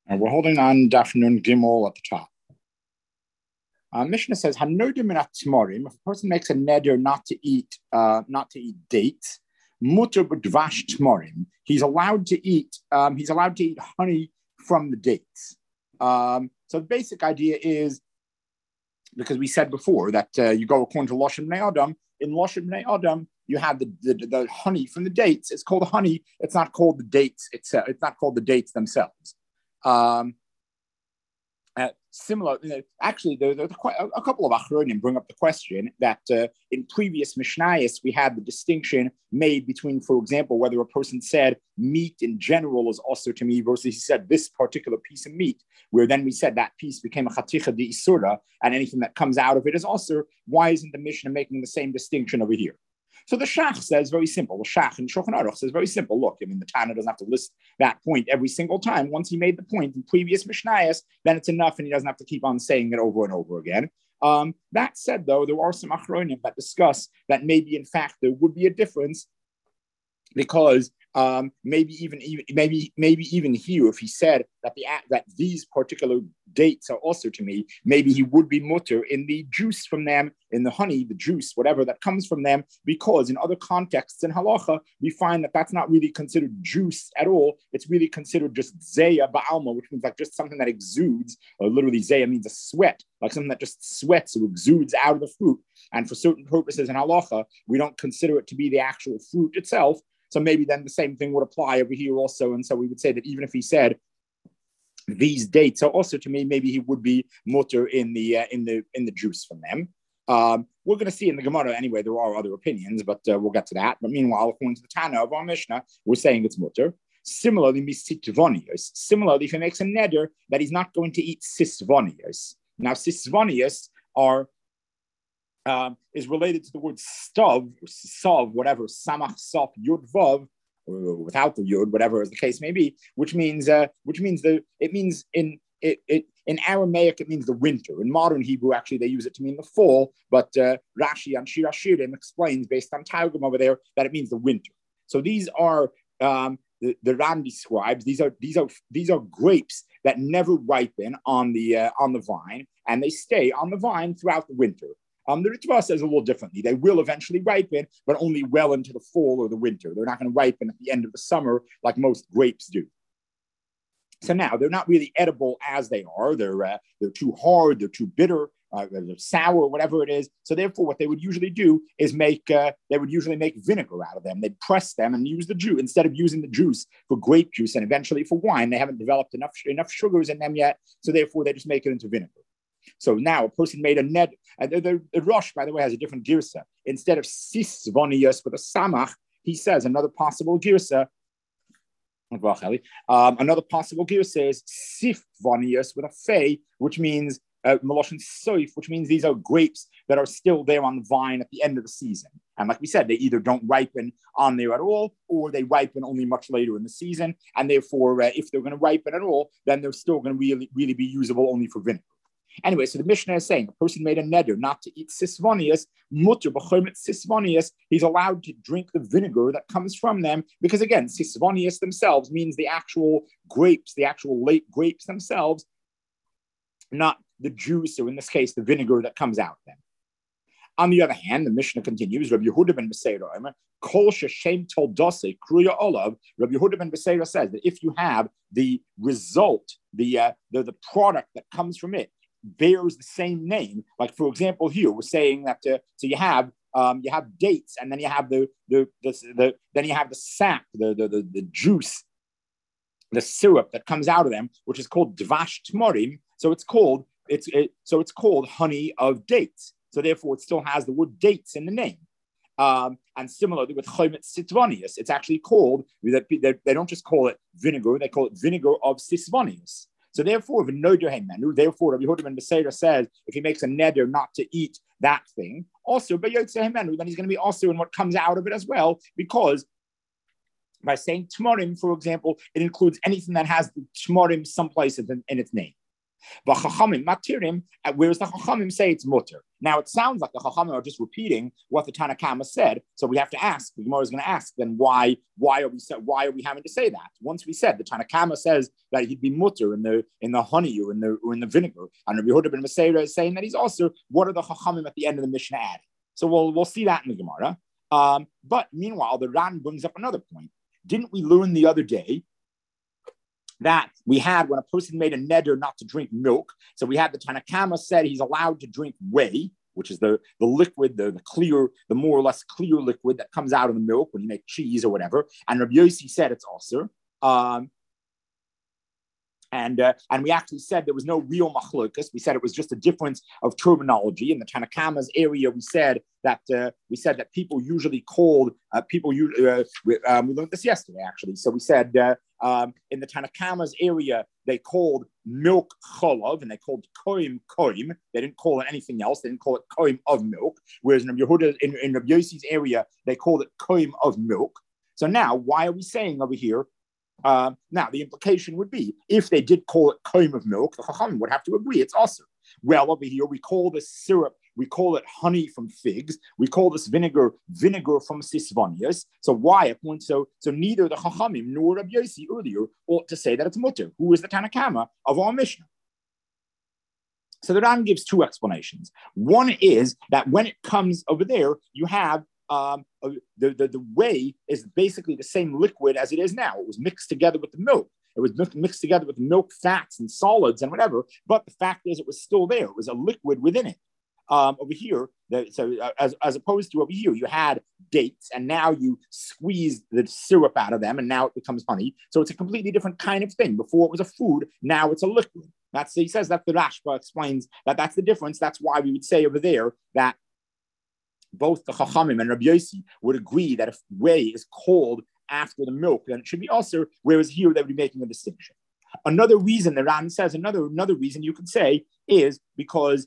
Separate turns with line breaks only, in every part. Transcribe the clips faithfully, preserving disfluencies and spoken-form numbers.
Uh, we're holding on Daf Nun Gimel at the top. Uh, Mishnah says, "Hanodim min atmorim." If a person makes a neder not to eat, uh, not to eat dates, muter b'dvash tmorim. He's allowed to eat. Um, he's allowed to eat honey from the dates. Um, so the basic idea is, because we said before that uh, you go according to Loshem Bnei Adam. In Loshem Bnei Adam, you have the, the the honey from the dates. It's called honey. It's not called the dates itself. It's not called the dates themselves. Um, uh, similar, you know, actually, there, there, quite a, a couple of achronim bring up the question that uh, in previous Mishnayos we had the distinction made between, for example, whether a person said meat in general is also to me versus he said this particular piece of meat, where then we said that piece became a chaticha de isura, and anything that comes out of it is also. Why isn't the Mishnah making the same distinction over here? So the Shach says very simple. The Shach in Shulchan Aruch says very simple. Look, I mean, the Tana doesn't have to list that point every single time. Once he made the point in previous Mishnayos, then it's enough, and he doesn't have to keep on saying it over and over again. Um, that said, though, there are some achronim that discuss that maybe, in fact, there would be a difference because um, maybe even, even maybe maybe even here, if he said that the that these particular dates are also to me, maybe he would be mutter in the juice from them, in the honey, the juice, whatever that comes from them, because in other contexts in halacha, we find that that's not really considered juice at all. It's really considered just zeya ba'alma, which means like just something that exudes, or literally zeya means a sweat, like something that just sweats or exudes out of the fruit. And for certain purposes in halacha, we don't consider it to be the actual fruit itself. So maybe then the same thing would apply over here also. And so we would say that even if he said these dates are also to me, maybe he would be mutter in the uh, in the in the juice from them. Um, we're going to see in the Gemara anyway. There are other opinions, but uh, we'll get to that. But meanwhile, according to the Tana of our Mishnah, we're saying it's mutter. Similarly, sisvonius. Similarly, if he makes a neder that he's not going to eat sisvonius. Now, sisvonius are Um, is related to the word stav, sav, whatever, samach, saf, yud, vav, or without the yud, whatever as the case may be, which means, uh, which means the, it means in it, it in Aramaic it means the winter. In modern Hebrew, actually, they use it to mean the fall. But uh, Rashi and Shir Hashirim explains based on Targum over there that it means the winter. So these are um, the, the Ran describes. These are these are these are grapes that never ripen on the uh, on the vine, and they stay on the vine throughout the winter. Um, the Ritva says a little differently. They will eventually ripen, but only well into the fall or the winter. They're not going to ripen at the end of the summer like most grapes do. So now they're not really edible as they are. They're uh, they're too hard. They're too bitter. Uh, they're sour, whatever it is. So therefore, what they would usually do is make uh, they would usually make vinegar out of them. They'd press them and use the juice instead of using the juice for grape juice and eventually for wine. They haven't developed enough enough sugars in them yet. So therefore, they just make it into vinegar. So now a person made a ned. And the, the, the Rosh, by the way, has a different girsa. Instead of sisvonius with a samach, he says another possible girsa. Um, another possible girsa is sifvonius with a fei, which means uh, maloshin soif, which means these are grapes that are still there on the vine at the end of the season. And like we said, they either don't ripen on there at all, or they ripen only much later in the season. And therefore, uh, if they're going to ripen at all, then they're still going to really, really be usable only for vinegar. Anyway, so the Mishnah is saying a person made a neder not to eat sisvonius, mutter b'chomet sisvonius. He's allowed to drink the vinegar that comes from them because, again, sisvonius themselves means the actual grapes, the actual late grapes themselves, not the juice, or in this case, the vinegar that comes out of them. On the other hand, the Mishnah continues, Rabbi Yehuda ben Beseira, Kol sheshem toldase kruya olav. Rabbi Yehuda ben Beseira says that if you have the result, the, uh, the, the product that comes from it, bears the same name. Like for example, here we're saying that uh, so you have um, you have dates, and then you have the the, the the then you have the sap, the, the the the juice, the syrup that comes out of them, which is called dvash tmorim. So it's called it's it, so it's called honey of dates. So therefore, it still has the word dates in the name. Um, and similarly with chomet sitvonius, it's actually called they, they don't just call it vinegar; they call it vinegar of sisvonius. So therefore, therefore, Rabbi Yehuda ben Beseira says if he makes a neder not to eat that thing, also then he's going to be also in what comes out of it as well, because by saying tmorim, for example, it includes anything that has the tmorim someplace in, in its name. V'chachamim matirim, whereas the chachamim say it's mutter. Now it sounds like the chachamim are just repeating what the Tanna Kama said. So we have to ask. The Gemara is going to ask then why why are we why are we having to say that? Once we said the Tanna Kama says that he'd be mutter in the in the honey or in the or in the vinegar, and Rabbi Yehuda ben Meseira is saying that he's also. What are the chachamim at the end of the Mishnah adding? So we'll we'll see that in the Gemara. Um, but meanwhile, the Ran brings up another point. Didn't we learn the other day that we had when a person made a neder not to drink milk? So we had the Tanna Kama said he's allowed to drink whey, which is the, the liquid, the, the clear, the more or less clear liquid that comes out of the milk when you make cheese or whatever. And Rabbi Yossi said it's also. Um, And uh, and we actually said there was no real machlokas. We said it was just a difference of terminology. In the Tanna Kama's area, we said that uh, we said that people usually called uh, people. Uh, we, um, we learned this yesterday, actually. So we said uh, um, in the Tanna Kama's area, they called milk cholav, and they called koim koim. They didn't call it anything else. They didn't call it koim of milk. Whereas in Rabbi Yehuda, in, in Rabbi Yossi's area, they called it koim of milk. So now, why are we saying over here? Uh, now, the implication would be if they did call it koim of milk, the chachamim would have to agree it's also. Well, over here, we call this syrup, we call it honey from figs, we call this vinegar vinegar from sisvanias. So why? So, so neither the chachamim nor Rabbi Yossi earlier ought to say that it's mutter, who is the Tanna Kama of our Mishnah. So the Ran gives two explanations. One is that when it comes over there, you have Um, the, the, the whey is basically the same liquid as it is now. It was mixed together with the milk. It was mixed together with milk fats and solids and whatever. But the fact is, it was still there. It was a liquid within it. Um, over here, the, so uh, as, as opposed to over here, you had dates, and now you squeeze the syrup out of them, and now it becomes honey. So it's a completely different kind of thing. Before it was a food, now it's a liquid. That's he says that the Rashba explains that that's the difference. That's why we would say over there that both the Chachamim and Rabbi Yossi would agree that if whey is called after the milk, then it should be also, whereas here they would be making a distinction. Another reason, the Ran says, another, another reason you could say is because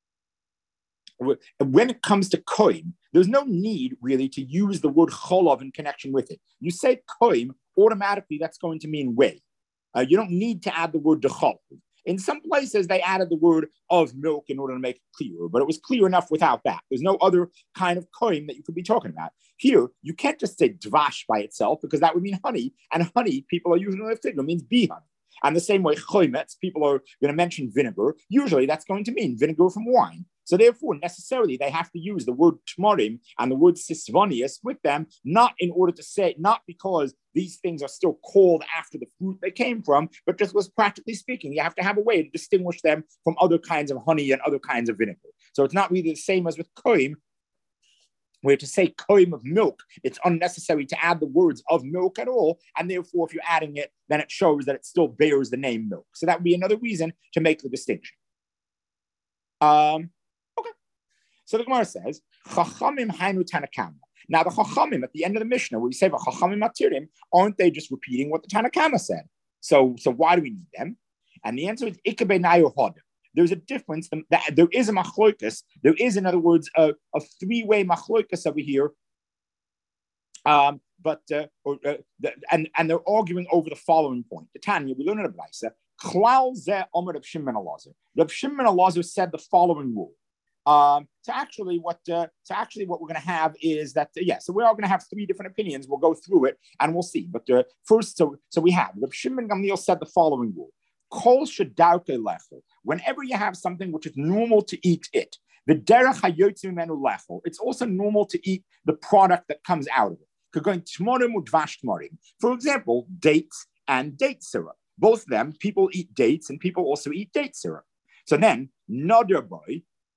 when it comes to koim, there's no need really to use the word cholov in connection with it. You say koim, automatically that's going to mean whey. Uh, you don't need to add the word dechol. In some places, they added the word of milk in order to make it clearer, but it was clear enough without that. There's no other kind of koim that you could be talking about. Here, you can't just say dvash by itself because that would mean honey, and honey, people are usually figure means bee honey. And the same way, choimetz, people are going to mention vinegar. Usually, that's going to mean vinegar from wine. So therefore, necessarily, they have to use the word tmorim and the word sisvanius with them, not in order to say, not because these things are still called after the fruit they came from, but just was practically speaking, you have to have a way to distinguish them from other kinds of honey and other kinds of vinegar. So it's not really the same as with koim, where to say koim of milk, it's unnecessary to add the words of milk at all. And therefore, if you're adding it, then it shows that it still bears the name milk. So that would be another reason to make the distinction. Um, okay. So the Gemara says, Chachamim hainu Tanna Kama. Now, the Chachamim at the end of the Mishnah, where we say, Chachamim matirim, aren't they just repeating what the Tanna Kama said? So, so why do we need them? And the answer is, Ikabe nayo hoda. There's a difference. That there is a machloikas. There is, in other words, a, a three-way machloikas over here. Um, but uh, or, uh, the, and and they're arguing over the following point. The Tanya, we learn in a brayso. Klal zeh omer Rav Shimon Elazar. Rav Shimon Elazar said the following rule. Um, so actually, what uh, so actually what we're going to have is that uh, yeah. So we're all going to have three different opinions. We'll go through it and we'll see. But uh, first, so so we have Rav Shimon Gamliel said the following rule. Kol shedarke lechel. Whenever you have something which is normal to eat it, the derech hayotzi mimenu lechel. It's also normal to eat the product that comes out of it. Going tmorim udvash tmorim. For example, dates and date syrup. Both of them, people eat dates and people also eat date syrup. So then, neder boy,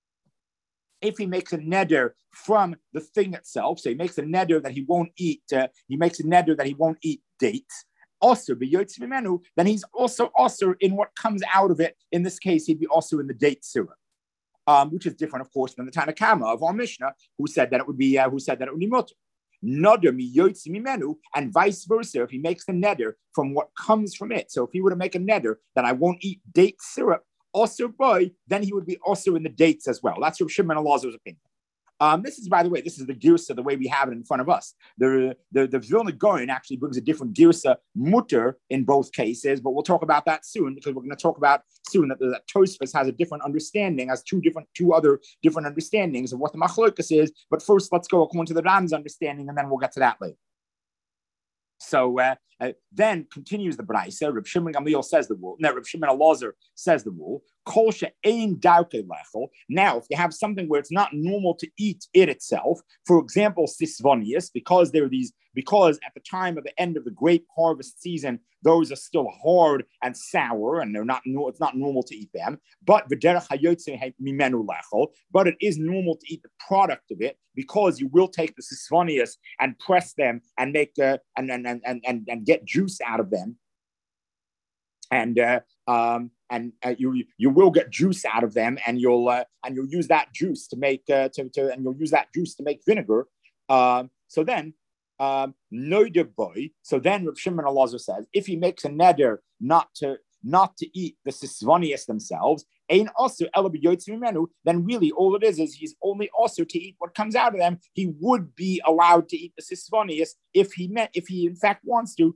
if he makes a neder from the thing itself, so he makes a neder that he won't eat, uh, he makes a neder that he won't eat dates, also b'yotzi mimenu, then he's also also in what comes out of it. In this case, he'd be also in the date syrup, um, which is different, of course, than the Tanna Kama of our Mishnah, who said that it would be uh, who said that it would be mutter. Neder miyotzi mimenu, and vice versa. If he makes the neder from what comes from it, so if he were to make a neder that I won't eat date syrup, also boy, then he would be also in the dates as well. That's Rav Shimon Elazar's opinion. Um, this is, by the way, this is the girsa, the way we have it in front of us. The the, the Vilna Gaon actually brings a different girsa, mutter, in both cases, but we'll talk about that soon, because we're going to talk about soon that, that Tosfos has a different understanding, has two different, two other different understandings of what the machlokas is. But first, let's go according to the Ran's understanding, and then we'll get to that later. So uh, uh, then continues the Braisa. Reb Shimon Gamliel says the rule. No, Reb Shimon Elazar says the rule. Kol she'ein dauke lechel. Now, if you have something where it's not normal to eat it itself, for example, sisvonius, because there are these, because at the time of the end of the grape harvest season, those are still hard and sour, and they're not. It's not normal to eat them. But v'derech hayotze mimenu lechel. But it is normal to eat the product of it, because you will take the sisvonius and press them and make uh, and, and and and and get juice out of them, and uh, um and uh, you you will get juice out of them, and you'll uh, and you'll use that juice to make uh, to, to and you'll use that juice to make vinegar. Um, so then, um, boy. So then, Reb Shimon Elazar says, if he makes a neder not to not to eat the sisvonius themselves, ain also then really all it is is he's only also to eat what comes out of them. He would be allowed to eat the sisvonius if he meant, if he in fact wants to,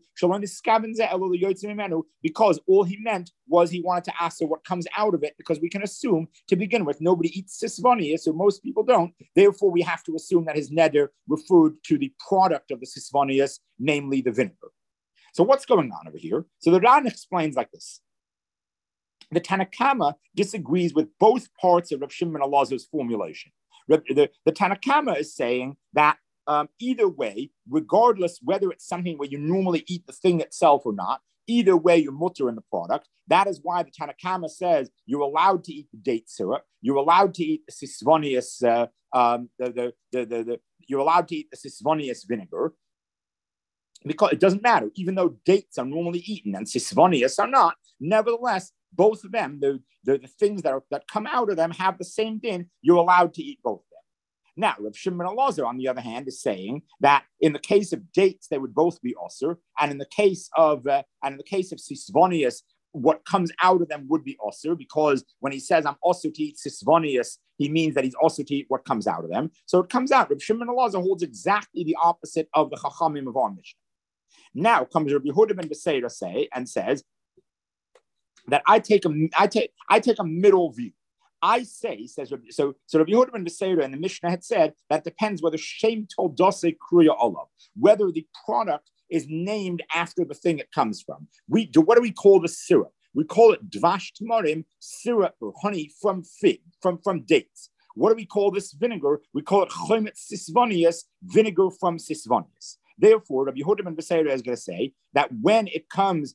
because all he meant was he wanted to ask her what comes out of it, because we can assume to begin with nobody eats sisvonius, so most people don't. Therefore, we have to assume that his neder referred to the product of the sisvonius, namely the vinegar. So what's going on over here? So the Ran explains like this. The Tanakama disagrees with both parts of Rav Shimon Elazar's formulation. The, the Tanakama is saying that um, either way, regardless whether it's something where you normally eat the thing itself or not, either way you're mutter in the product. That is why the Tanakama says you're allowed to eat the date syrup, you're allowed to eat the sisvonius, uh, um, the, the, the, the, the, you're allowed to eat the sisvonius vinegar, because it doesn't matter, even though dates are normally eaten and sisvonius are not. Nevertheless, both of them, the, the, the things that, are, that come out of them have the same din. You're allowed to eat both of them. Now, Rav Shimon Elazar, on the other hand, is saying that in the case of dates, they would both be osir, and in the case of uh, and in the case of sisvonius, what comes out of them would be osir, because when he says I'm also to eat sisvonius, he means that he's also to eat what comes out of them. So it comes out. Rav Shimon Elazar holds exactly the opposite of the Chachamim of our Mishnah. Now comes Rabbi Yehuda ben Beseira say and says that I take a I take I take a middle view. I say, says Rabbi, so so Rabbi Yehuda ben Beseira and the Mishnah had said that depends whether Shem told Dase Kruya Olav, whether the product is named after the thing it comes from. We do what do we call the syrup? We call it Dvash Tamarim, syrup or honey from fig, from, from dates. What do we call this vinegar? We call it Chomet Sisvonius, vinegar from Sisvonius. Therefore, Rabbi Yehuda ben Beseira is going to say that when it comes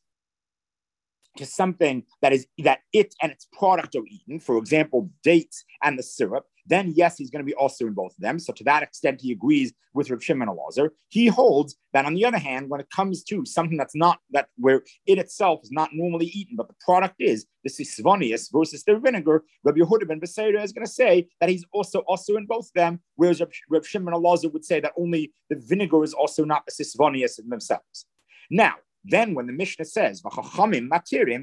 to something that is that it and its product are eaten, for example, dates and the syrup, then yes, he's going to be also in both of them. So to that extent, he agrees with Rav Shimon Elazar. He holds that, on the other hand, when it comes to something that's not that where it itself is not normally eaten, but the product is the sisvonius versus the vinegar, Rabbi Yehuda ben Beseira is going to say that he's also also in both of them, whereas Rav, Rav Shimon Elazar would say that only the vinegar is also not the sisvonius in themselves. Now, then when the Mishnah says v'chachamim matirim,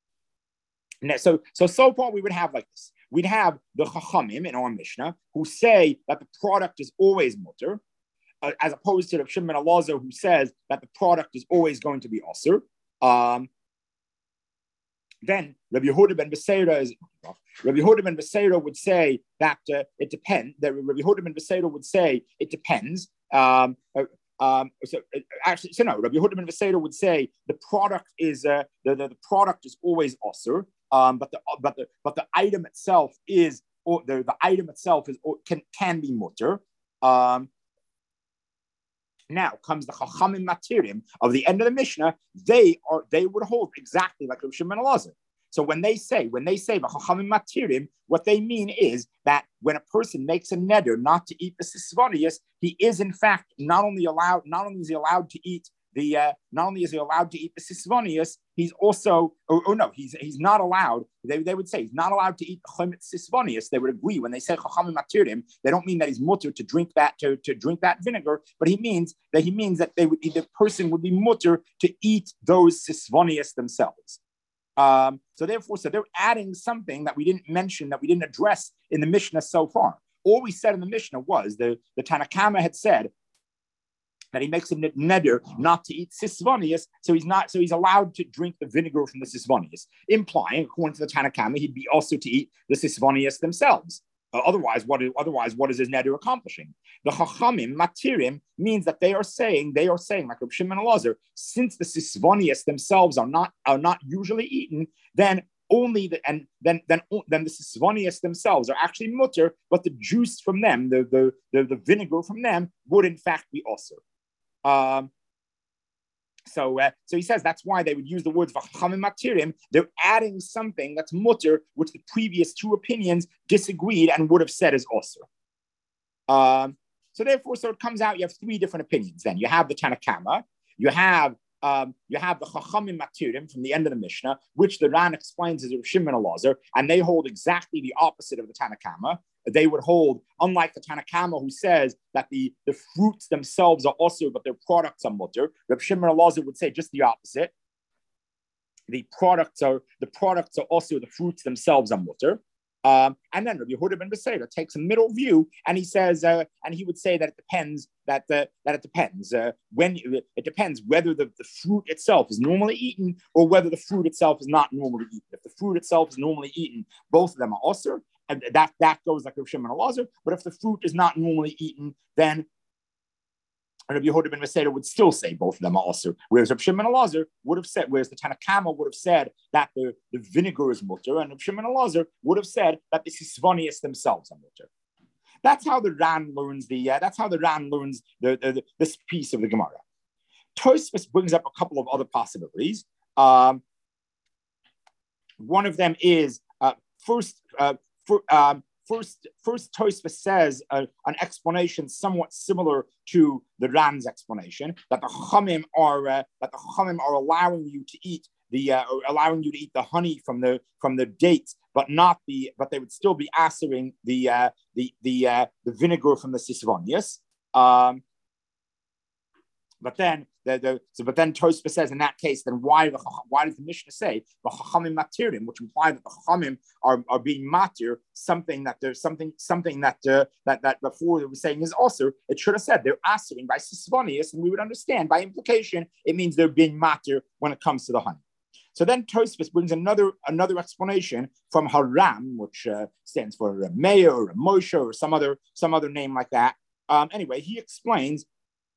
so so so far we would have like this. We'd have the chachamim in our Mishnah who say that the product is always mutter, uh, as opposed to the Shimon Elazar who says that the product is always going to be osir. Um, then Rabbi Yehuda ben Beseira is Rabbi Yehuda ben Beseira would say that uh, it depends. That Rabbi Yehuda ben Beseira would say it depends. Um, uh, Um, so uh, actually, so no, Rabbi Yehuda ben Beseira would say the product is uh, the, the the product is always osir, um, but the but the but the item itself is or the, the item itself is or can can be mutter. Um, now comes the chachamim matirim of the end of the Mishnah. They are they would hold exactly like Rabbi Shimon Elazar. So when they say, when they say v'chachamim matirim, what they mean is that when a person makes a neder not to eat the sisvonius, he is in fact not only allowed, not only is he allowed to eat the, uh, not only is he allowed to eat the sisvonius, he's also, or, or no, he's he's not allowed. They, they would say he's not allowed to eat the chomet sisvonius. They would agree when they say chachamim matirim. They don't mean that he's mutter to drink that to, to drink that vinegar, but he means that he means that they would the person would be mutter to eat those sisvonius themselves. Um, so therefore, so they're adding something that we didn't mention, that we didn't address in the Mishnah so far. all we said in the Mishnah was the, the Tanakama had said that he makes a neder not to eat sisvonius, so he's not, so he's allowed to drink the vinegar from the sisvonius, implying, according to the Tanakama, he'd be also to eat the sisvonius themselves. Uh, otherwise, what is, otherwise, what is his neder accomplishing? The chachamim matirim means that they are saying, they are saying, like Reb Shimon Elazar, since the sisvonius themselves are not are not usually eaten, then only the and then then then the sisvonius themselves are actually mutter, but the juice from them, the the the, the vinegar from them, would in fact be also. Um, so, uh, so he says that's why they would use the words v'chachamim matirim. They're adding something that's mutter, which the previous two opinions disagreed and would have said is also. Um, so therefore, so it comes out you have three different opinions. Then you have the Tanakama, you have um, you have the chachamim matirim from the end of the Mishnah, which the Ran explains as Reb Shimon Elazar, and they hold exactly the opposite of the Tanakama. They would hold, unlike the Tanakama, who says that the, the fruits themselves are also, but their products are mutter. Reb Shimon Elazar would say just the opposite. The products are the products are also the fruits themselves are mutter. Um, and then Rabbi Yehuda ben Beseira takes a middle view, and he says, uh, and he would say that it depends that uh, that it depends uh, when it depends whether the, the fruit itself is normally eaten or whether the fruit itself is not normally eaten. If the fruit itself is normally eaten, both of them are osur, and that that goes like Rabbi Shimon Elazar. But if the fruit is not normally eaten, then Rabbi Yehuda ben Beseira would still say both of them are osur, whereas Rabbi Shimon Elazar would have said, whereas the Tanakama would have said that the, the vinegar is mutter, and Rabbi Shimon Elazar would have said that the sisvonius themselves are mutter. That's how the Ran learns the. Uh, that's how the Ran learns the, the, the, this piece of the Gemara. Tosfos brings up a couple of other possibilities. Um, one of them is uh, first. Uh, for, um, First, first Tosfos says uh, an explanation somewhat similar to the Ran's explanation, that the Chachamim are uh, that the Chachamim are allowing you to eat the uh, allowing you to eat the honey from the from the dates, but not the but they would still be answering the uh, the the uh, the vinegar from the sisvonius. Um, But then, the, the, so, but then Tosfos says in that case, then why the, why does the Mishnah say the chachamim matirim, which implies that the chachamim are, are being matir something that there's something something that uh, that that before they were saying is also, it should have said they're asering by sisvonius, and we would understand by implication it means they're being matir when it comes to the honey. So then Tosfos brings another another explanation from Haram, which uh, stands for a Meir or a Moshe or some other some other name like that. Um, anyway, he explains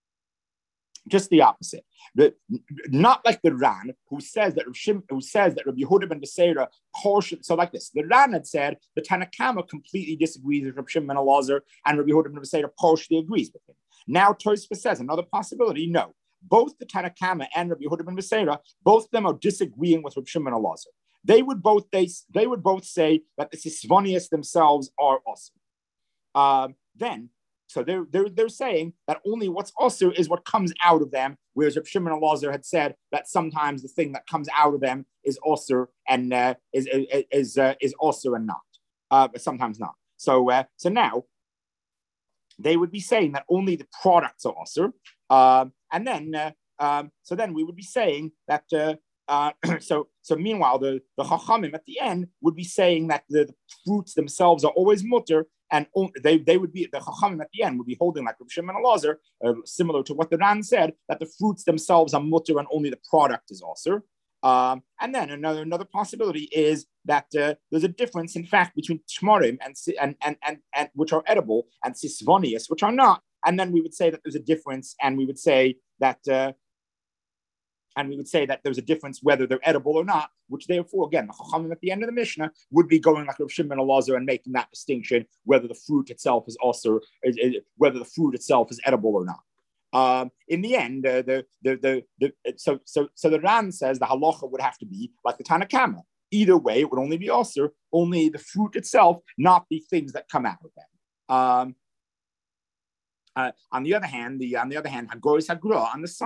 just the opposite. The, not like the Ran, who says that Shim, who says that Rabbi Yehuda ben Beseira portion. So like this, the Ran had said the Tanakama completely disagrees with Rabbi Shimon ben Elazar, and Rabbi Yehuda ben Beseira partially agrees with him. Now Tosfos says another possibility. No, both the Tanakama and Rabbi Yehuda ben Beseira, both of them are disagreeing with Rabbi Shimon ben Elazar. They would both they, they would both say that the sisvonius themselves are awesome. Um, then. So they're, they're, they're saying that only what's also is what comes out of them, whereas Reb Shimon Elazar had said that sometimes the thing that comes out of them is also and uh, is is uh, is also and not, uh, but sometimes not. So uh, so now they would be saying that only the products are also, uh, and then uh, um, so then we would be saying that. Uh, Uh, so, so meanwhile, the, the Chachamim at the end would be saying that the, the fruits themselves are always mutter, and they, they would be, the Chachamim at the end would be holding like Reb Shimon Elazar, uh, similar to what the Ran said, that the fruits themselves are mutter and only the product is also. Um, and then another another possibility is that uh, there's a difference, in fact, between tmorim and, and, and, and, and which are edible and sisvonius, which are not. And then we would say that there's a difference, and we would say that uh, And we would say that there's a difference whether they're edible or not, which therefore, again, the Chachamim at the end of the Mishnah would be going like Reb Shimon Elazar and making that distinction whether the fruit itself is also, is, is, whether the fruit itself is edible or not. Um, in the end, uh, the, the, the, the, so, so, so the Ran says the halacha would have to be like the Tanakama. Either way, it would only be also, only the fruit itself, not the things that come out of them. Um, Uh, on the other hand, the on the other hand, Hagoris Hagra on the side,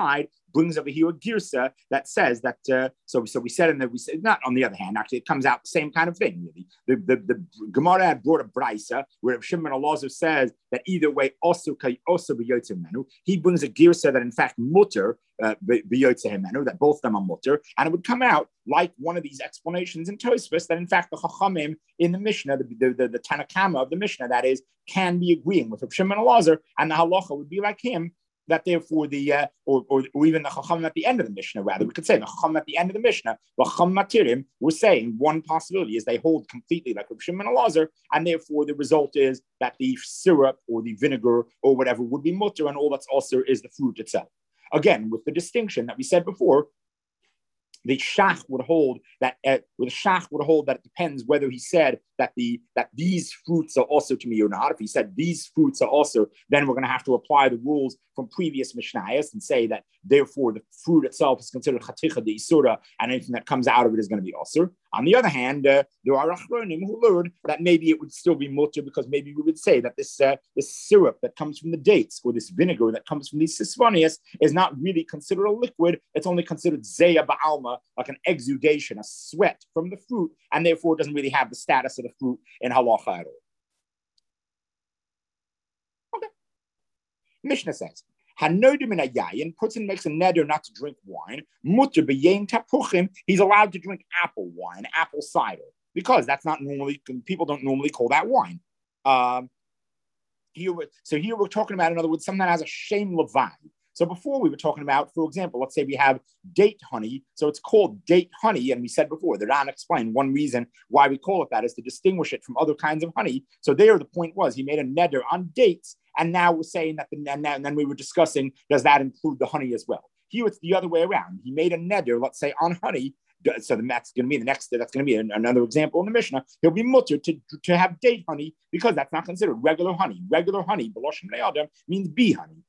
brings over here a girsa that says that, uh, so, so we said, and that we said, not on the other hand, actually, it comes out the same kind of thing, really. The, the, the Gemara had brought a brisa where Shimon Elazar says that either way, also, also menu. He brings a girsa that, in fact, mutter, uh, menu, that both of them are mutter, and it would come out like one of these explanations in Tosfos that, in fact, the Chachamim in the Mishnah, the, the, the, the Tanakama of the Mishnah, that is, can be agreeing with Shimon Elazar, and the halacha would be like him, that therefore the, uh, or, or, or even the Chacham at the end of the Mishnah, rather, we could say the Chacham at the end of the Mishnah, the Chacham Matirim, we're saying one possibility is they hold completely like Shimon Elazar, and therefore the result is that the syrup or the vinegar or whatever would be mutter, and all that's also is the fruit itself. Again, with the distinction that we said before, the Shach would hold that, uh, the Shach would hold that it depends whether he said that the that these fruits are also to me or not. If he said these fruits are also, then we're going to have to apply the rules from previous Mishnayos and say that therefore the fruit itself is considered chaticha de isura, and anything that comes out of it is going to be also. On the other hand, uh, there are achronim who learned that maybe it would still be mutter, because maybe we would say that this uh, this syrup that comes from the dates or this vinegar that comes from these sisvanias is not really considered a liquid. It's only considered zeya ba'alma, like an exudation, a sweat from the fruit, and therefore it doesn't really have the status of the fruit in halacha at all. Okay. Mishnah says, Hanodim in a yayin, puts and makes a neder not to drink wine. Mutter beyain tapuchim, he's allowed to drink apple wine, apple cider, because that's not normally, people don't normally call that wine. Um, here, so here we're talking about, in other words, something that has a shem levai. So before we were talking about, for example, let's say we have date honey. So it's called date honey. And we said before, the Ran explained one reason why we call it that is to distinguish it from other kinds of honey. So there the point was he made a neder on dates. And now we're saying that, the, and, now, and then we were discussing, does that include the honey as well? Here it's the other way around. He made a neder, let's say, on honey. So that's going to be the next, that's going to be another example in the Mishnah. He'll be mutter to, to have date honey, because that's not considered regular honey. Regular honey, b'loshem le'adam, means bee honey.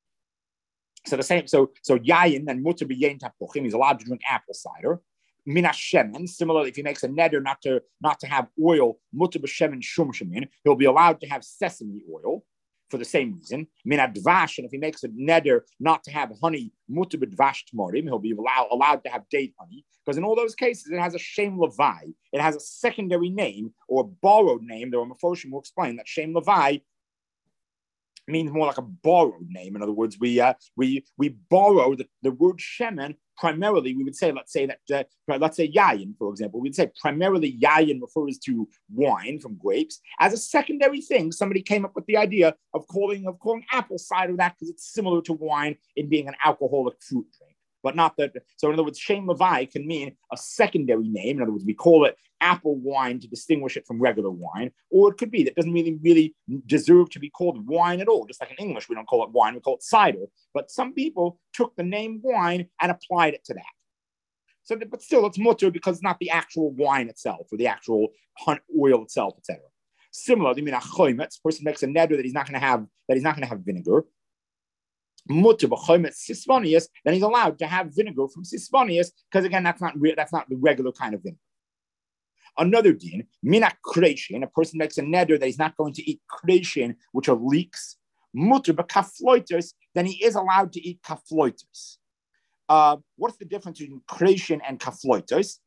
So the same, so so yayin and mutter b'yayin tapuchim, he's allowed to drink apple cider. Mina shemen, similarly, if he makes a neder not to not to have oil, mutter b'shemen shum shemin, he'll be allowed to have sesame oil for the same reason. Mina dvash, and if he makes a neder not to have honey, mutter b'dvash tmorim, he'll be allowed, allowed to have date honey, because in all those cases it has a shem levai, it has a secondary name or a borrowed name. There are Mephoshim will explain that shem levai means more like a borrowed name. In other words, we uh, we we borrow the, the word shemen. Primarily, we would say, let's say that, uh, let's say yayin, for example, we'd say primarily yayin refers to wine from grapes. As a secondary thing, somebody came up with the idea of calling of calling apple cider that, because it's similar to wine in being an alcoholic fruit drink. But not that, so in other words, Shem Levi can mean a secondary name. In other words, we call it apple wine to distinguish it from regular wine. Or it could be that it doesn't really, really deserve to be called wine at all. Just like in English, we don't call it wine, we call it cider. But some people took the name wine and applied it to that. So, that, but still, it's mutter because it's not the actual wine itself or the actual oil itself, et cetera. Similarly, I mean, a chometz, person makes a neder that he's not going to have that he's not going to have vinegar. Mutter b'chometz sisvanius, then he's allowed to have vinegar from sisvanius, because again, that's not re- that's not the regular kind of vinegar. Another din, mina kreishin, a person makes a neder that he's not going to eat kreishin, which are leeks. Mutter b'kafloitus, then he is allowed to eat kafloitus. Uh, what's the difference between kreishin and kafloitus?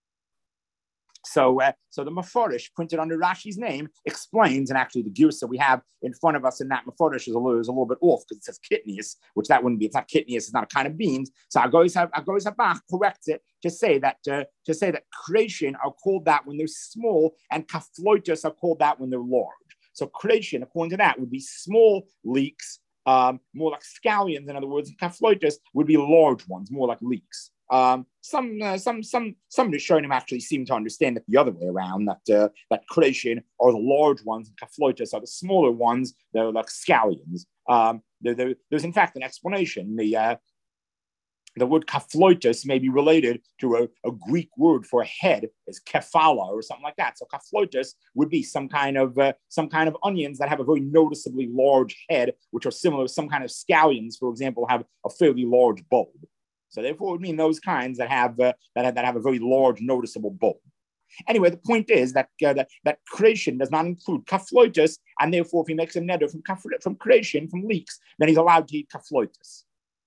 So, uh, so the Meforish printed under Rashi's name explains, and actually the girsa we have in front of us in that Meforish is a little, is a little bit off because it says kitnius, which that wouldn't be. It's not kitnius. It's not a kind of beans. So Agois Habach corrects it to say that uh, to say that creation are called that when they're small, and kafloitus are called that when they're large. So creation, according to that, would be small leeks, um, more like scallions. In other words, and kafloitus would be large ones, more like leeks. Um, some uh, some some some Rishonim actually seem to understand it the other way around, that uh, that creation are the large ones and kafloitus are the smaller ones. They're like scallions. Um, they're, they're, there's in fact an explanation. The uh, the word kafloitus may be related to a, a Greek word for a head, is kephala or something like that. So kafloitus would be some kind of uh, some kind of onions that have a very noticeably large head, which are similar to some kind of scallions, for example, have a fairly large bulb. So therefore, it would mean those kinds that have uh, that have, that have a very large, noticeable bulb. Anyway, the point is that uh, that, that creation does not include kafloitus, and therefore, if he makes a neder from from creation, from leeks, then he's allowed to eat kafloitus.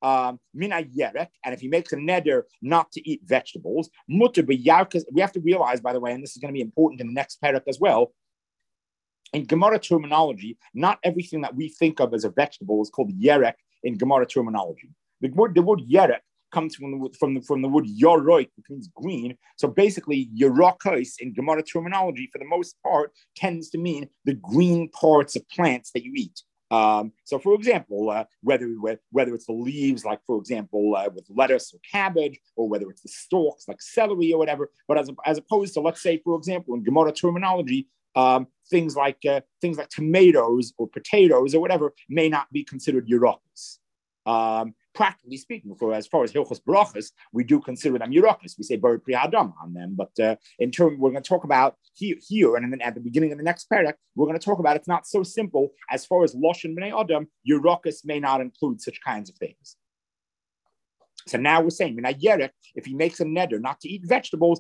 um, mina yerek, and if he makes a neder not to eat vegetables, mutter b'yarkas. We have to realize, by the way, and this is going to be important in the next parak as well. In Gemara terminology, not everything that we think of as a vegetable is called yerek in Gemara terminology. The word, the word yerek comes from the, from the, from the word yoroik, which means green. So basically, yerokos in Gemara terminology, for the most part, tends to mean the green parts of plants that you eat. Um, so, for example, uh, whether whether it's the leaves, like for example, uh, with lettuce or cabbage, or whether it's the stalks, like celery or whatever. But as as opposed to, let's say, for example, in Gemara terminology, um, things like uh, things like tomatoes or potatoes or whatever may not be considered yerokas. Um, practically speaking, for as far as hilchos brachas, we do consider them yerokas. We say bar pri adam on them, but uh, in terms we're going to talk about here, here, and then at the beginning of the next parak, we're going to talk about it's not so simple as far as loshen bnei adam. Yerokas may not include such kinds of things. So now we're saying, if he makes a neder not to eat vegetables,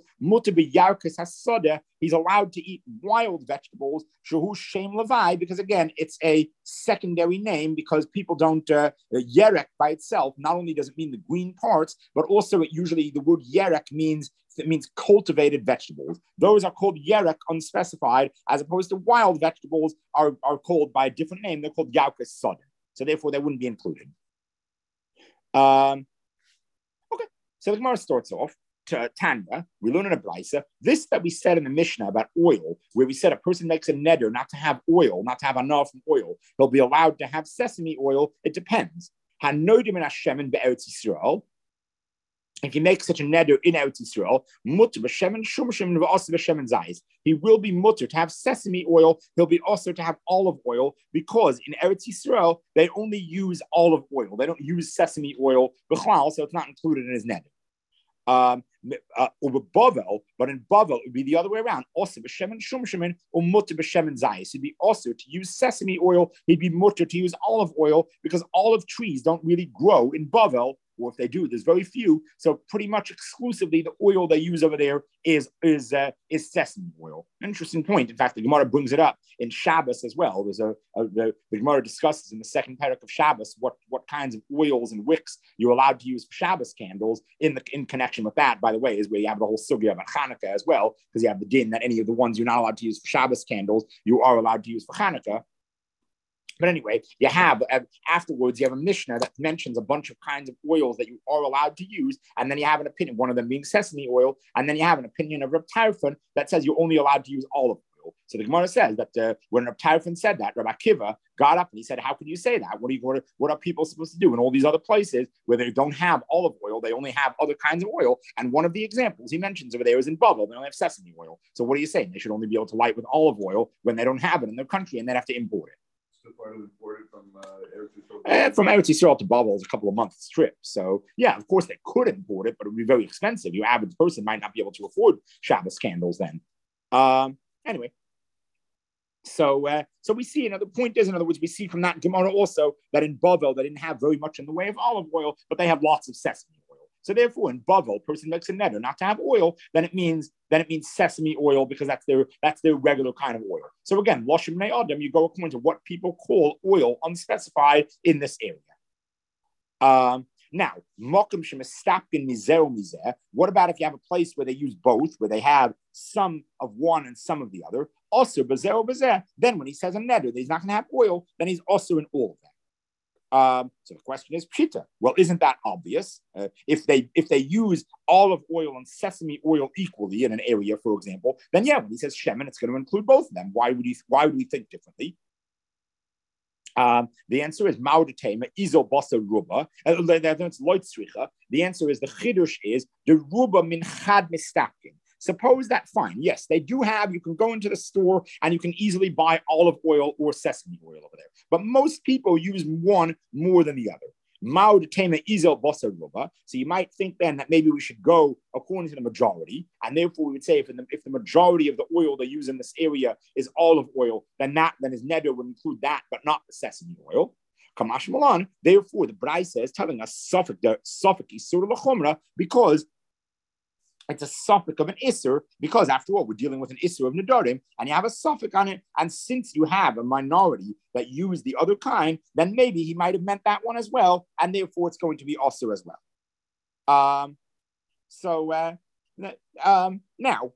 he's allowed to eat wild vegetables, because again, it's a secondary name because people don't, uh, yerek by itself, not only does it mean the green parts, but also it usually, the word yerek means it means cultivated vegetables. Those are called yerek, unspecified, as opposed to wild vegetables are, are called by a different name. They're called yarkas soda. So therefore, they wouldn't be included. Um, Okay, so the Gemara starts off, to Tanya, we learn in a brisa, this that we said in the Mishnah about oil, where we said a person makes a neder not to have oil, not to have enough oil, he'll be allowed to have sesame oil, it depends. Hanodim in Hashem in Be'eretz Yisrael, if he makes such a neder in Eretz Yisrael, mutter b'shemen shumshim v'aser b'shemen zayis. He will be mutter to have sesame oil. He'll be also to have olive oil because in Eretz Yisrael they only use olive oil. They don't use sesame oil b'chlal, so it's not included in his neder. Um, uh, Bavel, but in Bavel it would be the other way around. Also b'shemen shumshim or mutter b'shemen zayis. He'd be also to use sesame oil. He'd be mutter to use olive oil because olive trees don't really grow in Bavel. Or if they do, there's very few. So pretty much exclusively the oil they use over there is is uh, is sesame oil. Interesting point. In fact, the Gemara brings it up in Shabbos as well. There's a, a the, the Gemara discusses in the second parak of Shabbos what, what kinds of oils and wicks you're allowed to use for Shabbos candles. In the in connection with that, by the way, is where you have the whole sugya about Hanukkah as well, because you have the din that any of the ones you're not allowed to use for Shabbos candles, you are allowed to use for Hanukkah. But anyway, you have, uh, afterwards, you have a Mishnah that mentions a bunch of kinds of oils that you are allowed to use, and then you have an opinion, one of them being sesame oil, and then you have an opinion of Reb Tarfon that says you're only allowed to use olive oil. So the Gemara says that uh, when Reb Tarfon said that, Rabbi Akiva got up and he said, how can you say that? What are, you, what, are, what are people supposed to do in all these other places where they don't have olive oil, they only have other kinds of oil? And one of the examples he mentions over there is in Bavel, they don't have sesame oil. So what are you saying? They should only be able to light with olive oil when they don't have it in their country and they'd have to import it.
From uh, Eretz Yisrael?
Uh, from Eretz Yisrael to Bavel is a couple of months trip. So yeah, of course they could import it, but it would be very expensive. Your average person might not be able to afford Shabbos candles then. Um, anyway, so uh, so we see another point is, in other words, we see from that Gemara also that in Bavel they didn't have very much in the way of olive oil, but they have lots of sesame oil. So therefore, in Bavel, person makes a neder not to have oil, then it means then it means sesame oil because that's their that's their regular kind of oil. So again, loshem bnei adam, you go according to what people call oil, unspecified in this area. Um, now, mokum shemestapkin mizer mizer. What about if you have a place where they use both, where they have some of one and some of the other? Also, bazer bazer. Then when he says a neder, that he's not going to have oil, then he's also in all of them. Um, so the question is pshita. Well, isn't that obvious? Uh, if they if they use olive oil and sesame oil equally in an area, for example, then yeah, when he says shemen, it's going to include both of them. Why would he? Why would we think differently? Um, the answer is maudatema izo basa ruba. That's loitzricha. The answer is the chidush is the ruba min chad mistakin. Suppose that fine. Yes, they do have, you can go into the store and you can easily buy olive oil or sesame oil over there. But most people use one more than the other. So you might think then that maybe we should go according to the majority. And therefore we would say if, in the, if the majority of the oil they use in this area is olive oil, then that then his neder would include that, but not the sesame oil. Kamash Malan. Therefore the Braisa is telling us Suffolk, the Suffolk is sort of a chumrah because it's a suffix of an isser, because after all, we're dealing with an isser of nedarim, and you have a suffix on it. And since you have a minority that use the other kind, then maybe he might have meant that one as well, and therefore it's going to be usser as well. Um, so uh, um, now,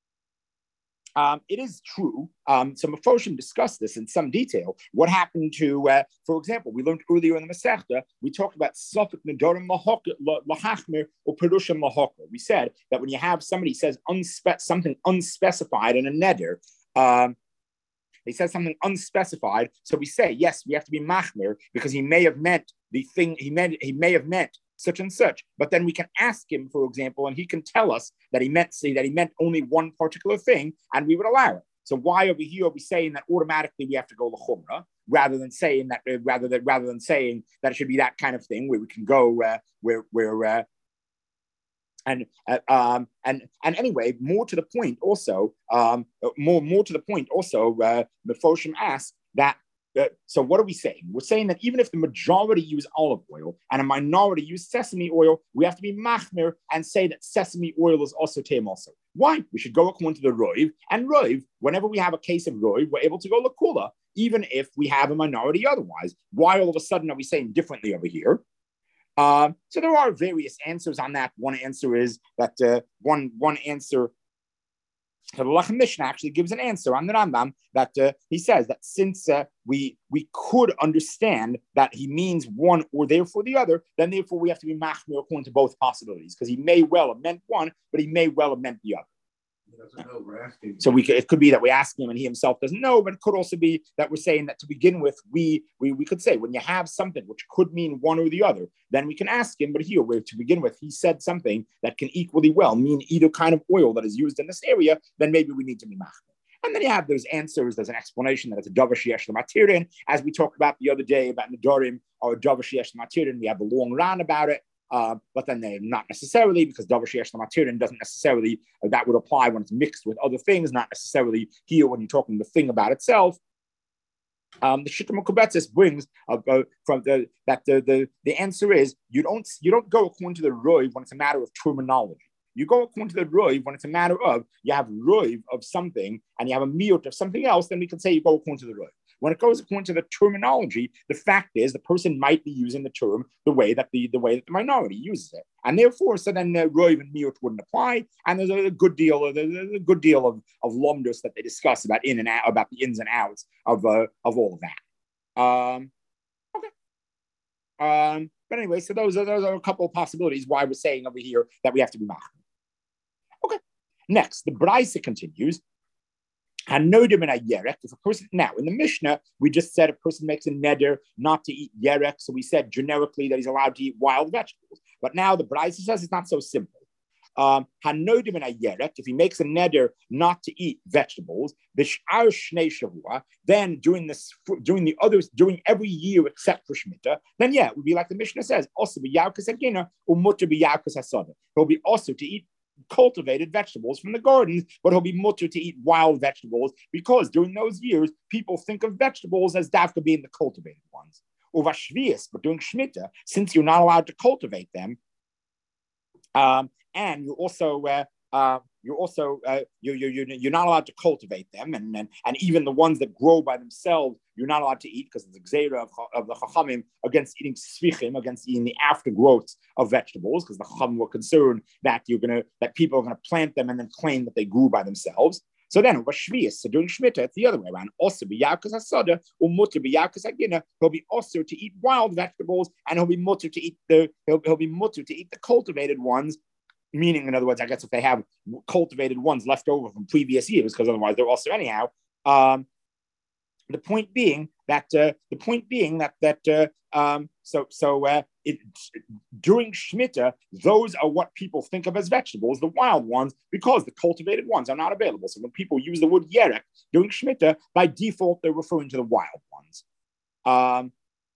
um, it is true. Um, some Mefoshim discussed this in some detail. What happened to, uh, for example, we learned earlier in the Masechta, we talked about Safek Nedarim Lahachmer or Perushim Lahachmer. We said that when you have somebody says unspe- something unspecified in a neder, um, he says something unspecified. So we say, yes, we have to be machmir because he may have meant the thing he meant. He may have meant such and such. But then we can ask him, for example, and he can tell us that he meant say that he meant only one particular thing, and we would allow it. So why over here are we saying that automatically we have to go l'chumra rather than saying that uh, rather than rather than saying that it should be that kind of thing where we can go uh, where where uh, and uh, um and and anyway, more to the point also um more more to the point also uh, Mefoshim asks that. Uh, so what are we saying? We're saying that even if the majority use olive oil and a minority use sesame oil, we have to be machmir and say that sesame oil is also teim also. Why? We should go according to the roiv, and roiv, whenever we have a case of roiv, we're able to go lakula, even if we have a minority otherwise. Why all of a sudden are we saying differently over here? Um, so there are various answers on that. One answer is that uh, one one answer. So the Lechem Mishnah actually gives an answer on the Rambam that uh, he says that since uh, we we could understand that he means one or therefore the other, then therefore we have to be machmir according to both possibilities, because he may well have meant one, but he may well have meant the other.
He doesn't know. We're asking.
So we could, it could be that we ask him and he himself doesn't know, but it could also be that we're saying that to begin with, we we we could say when you have something which could mean one or the other, then we can ask him. But here, where to begin with, he said something that can equally well mean either kind of oil that is used in this area, then maybe we need to be machmir. And then you have those answers. There's an explanation that it's a davar sheyesh l'matirin, as we talked about the other day about nedarim or davar sheyesh l'matirin. We have the long run about it. Uh, but then they're not necessarily, because davar sheyesh l'matirin doesn't necessarily, uh, that would apply when it's mixed with other things, not necessarily here when you're talking the thing about itself. Um, the Shittim Kubetzis brings uh, uh, from the that the, the the answer is you don't you don't go according to the roiv when it's a matter of terminology. You go according to the roiv when it's a matter of you have roiv of something and you have a miut of something else. Then we can say you go according to the roiv. When it goes according to the terminology, the fact is the person might be using the term the way that the, the way that the minority uses it, and therefore, so then uh, roiv and miut wouldn't apply. And there's a, a good deal of there's a good deal of of lomdus that they discuss about in and out about the ins and outs of uh, of all of that. Um, okay. Um, but anyway, so those are those are a couple of possibilities why we're saying over here that we have to be machmir. Okay. Next, the Braisa continues. Hanodim and a yerek. If a person now in the Mishnah, we just said a person makes a neder not to eat yerek, so we said generically that he's allowed to eat wild vegetables. But now the Braisa says it's not so simple. Um, Hanodim and a yerek. If he makes a neder not to eat vegetables, b'sh'ar shnei shavua, then during this, during the others, during every year except for Shemitah, then yeah, it would be like the Mishnah says, also b'yarkas agina or mutter b'yarkas hasada. He'll be also to eat cultivated vegetables from the gardens, but he'll be mutter to eat wild vegetables because during those years, people think of vegetables as dafka being the cultivated ones. Over Shvius, but during Shemitah, since you're not allowed to cultivate them, um, and you're also uh, uh, you're also uh, you you you you're not allowed to cultivate them, and, and and even the ones that grow by themselves, you're not allowed to eat because it's the gzeira of, of the chachamim against eating svichim, against eating the aftergrowths of vegetables, because the chachamim were concerned that you're gonna that people are gonna plant them and then claim that they grew by themselves. So then over Shvius, so during Shemitah, it's the other way around. Also b'yarkas hasada or mutter b'yarkas agina, he'll be also to eat wild vegetables, and he'll be mutter to eat the he'll, he'll be mutter to eat the cultivated ones. Meaning, in other words, I guess if they have cultivated ones left over from previous years, because otherwise they're also anyhow. Um, the point being that uh, the point being that that uh, um, so so uh, it, during Shemitah, those are what people think of as vegetables, the wild ones, because the cultivated ones are not available. So when people use the word yerek during Shemitah, by default they're referring to the wild ones. Um,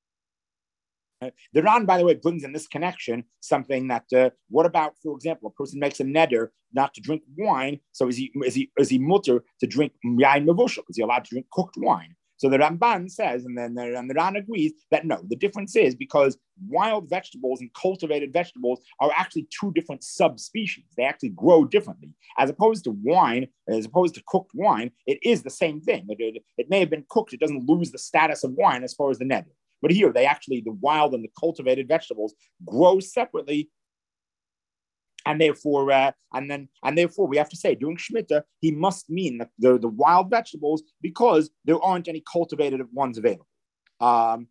Uh, the Ran, by the way, brings in this connection something that, uh, what about, for example, a person makes a neder not to drink wine, so is he is he is he mutter to drink yain mevushal? Is he allowed to drink cooked wine? So the Ramban says, and then the, and the Ran agrees that no, the difference is because wild vegetables and cultivated vegetables are actually two different subspecies. They actually grow differently. As opposed to wine, as opposed to cooked wine, it is the same thing. It, it, it may have been cooked. It doesn't lose the status of wine as far as the neder. But here, they actually, the wild and the cultivated vegetables grow separately. And therefore, uh, and then, and therefore, we have to say during Shemitah, he must mean the, the, the wild vegetables because there aren't any cultivated ones available. Um,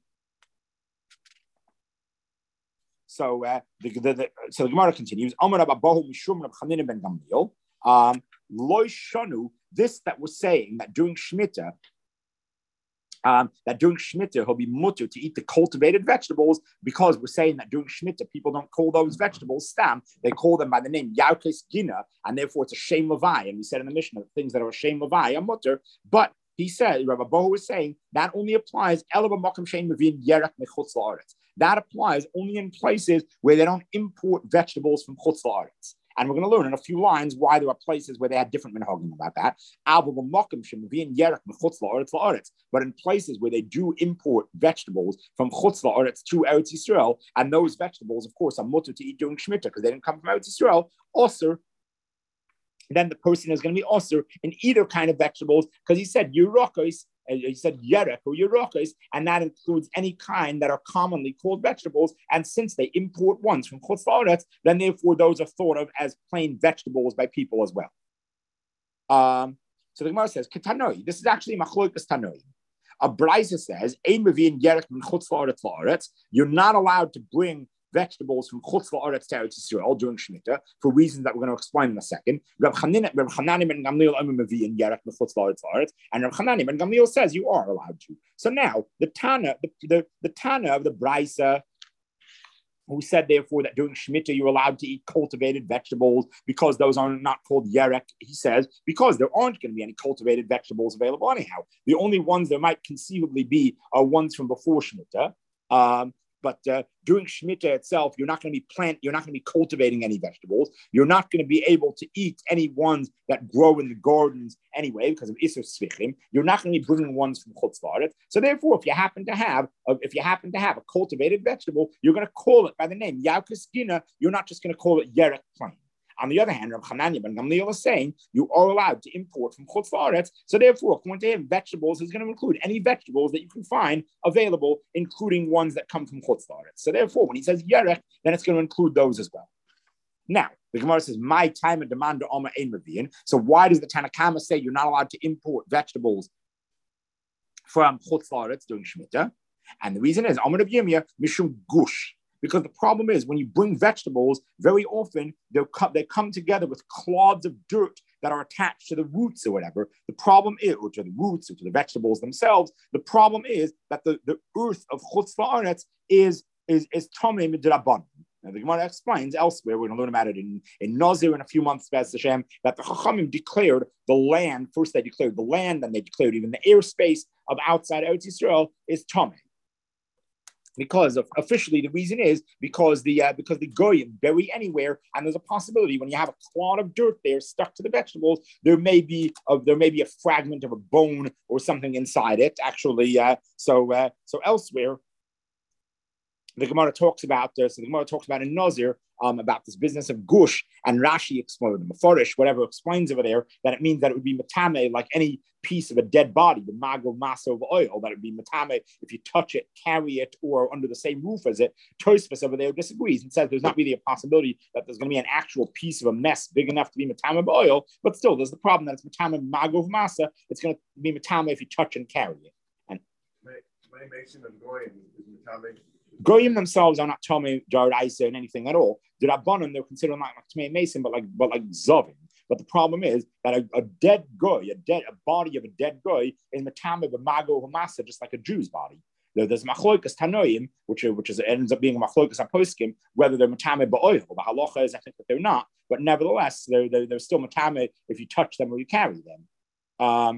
so uh, the, the, the so the Gemara continues. Um, this that was saying that during Shemitah. Um, that during Shemitah, he'll be mutter to eat the cultivated vegetables because we're saying that during Shemitah, people don't call those vegetables stam. They call them by the name Yaukes Gina, and therefore it's a Shem Levi. And we said in the Mishnah, things that are a Shem Levi are mutter. But he said, Rabbi Bohu was saying, that only applies, that applies only in places where they don't import vegetables from Chutz La'aretz. And we're going to learn in a few lines why there are places where they had different minhagim about that. But in places where they do import vegetables from Chutz La'aretz to Eretz Yisrael, and those vegetables, of course, are mutter to eat during Shemitah because they didn't come from Eretz Yisrael, also, then the person is going to be also in either kind of vegetables because he said Yerokos, he said yerek or yerokos, and that includes any kind that are commonly called vegetables. And since they import ones from Chutz La'aretz, then therefore those are thought of as plain vegetables by people as well. Um, so the Gemara says, Ketanoi, this is actually Machlokas Tanoi. A Brisa says, Ein Mevin yerek min Chutz La'aretz La'aretz. You're not allowed to bring vegetables from Chutz La'aretz to Eretz Yisrael during Shemitah for reasons that we're going to explain in a second. Reb Chanani ben Gamliel Mevi Yerek Chutz La'aretz La'aretz, and Reb Chanani ben Gamliel says you are allowed to. So now the Tana, the, the, the Tana of the Brisa, who said therefore that during Shemitah you're allowed to eat cultivated vegetables because those are not called Yerek, he says, because there aren't going to be any cultivated vegetables available anyhow. The only ones there might conceivably be are ones from before Shemitah. Um, But uh, during Shemitah itself, you're not going to be plant, you're not going to be cultivating any vegetables. You're not going to be able to eat any ones that grow in the gardens anyway because of Isur Svichim. You're not going to be bringing ones from Chutz La'aretz. So therefore, if you happen to have, uh, if you happen to have a cultivated vegetable, you're going to call it by the name Yaukes Gina. You're not just going to call it Yerek plain. On the other hand, Reb Chananya ben Gamliel is saying you are allowed to import from Chutz La'aretz. So therefore, according to him, vegetables is going to include any vegetables that you can find available, including ones that come from Chutz La'aretz. So therefore, when he says Yerech, then it's going to include those as well. Now, the Gemara says, my time and demand to Oma Ein Mavien. So why does the Tanakama say you're not allowed to import vegetables from Chutz La'aretz during Shemitah? And the reason is, Amar Rav Yirmiyah, Mishum Gush. Because the problem is when you bring vegetables, very often they'll come, they come together with clods of dirt that are attached to the roots or whatever. The problem is, or to the roots or to the vegetables themselves, the problem is that the, the earth of Chutz La'aretz is, is, is Tomei Midrabanan. Now the Gemara explains elsewhere, we're going to learn about it in, in Nazir in a few months, B'ez Hashem, that the Chachamim declared the land, first they declared the land, then they declared even the airspace of outside Eretz Yisrael is Tomei. Because of, officially the reason is because the uh, because the goyim bury anywhere, and there's a possibility when you have a clod of dirt there stuck to the vegetables, there may be a, there may be a fragment of a bone or something inside it. Actually, uh, so uh, so elsewhere, the Gemara talks about uh, so the Gemara talks about in Nazir um, about this business of gush, and Rashi explained, the Mefarish, whatever explains over there, that it means that it would be matame like any piece of a dead body, the mago masa of oil, that it would be matame if you touch it, carry it, or under the same roof as it. Tosfos over there disagrees and says there's not really a possibility that there's going to be an actual piece of a mess big enough to be matame of oil, but still there's the problem that it's matame mago of masa. It's going to be matame if you touch and carry it. And
my mason and goyim is matame.
Goyim themselves are not Tomei Daraisa and anything at all. The Rabbanon, they're considered not like Tomei Mason, but like but like Zovim. But the problem is that a, a dead goy, a dead, a body of a dead goy is matame b'mago v'masa, just like a Jew's body. There, there's machlokas tanoim, which which is ends up being a machlokas aposkim, whether they're matame b'oil. The halacha is, I think, that they're not, but nevertheless, they're they're, they're still matame if you touch them or you carry them. Um,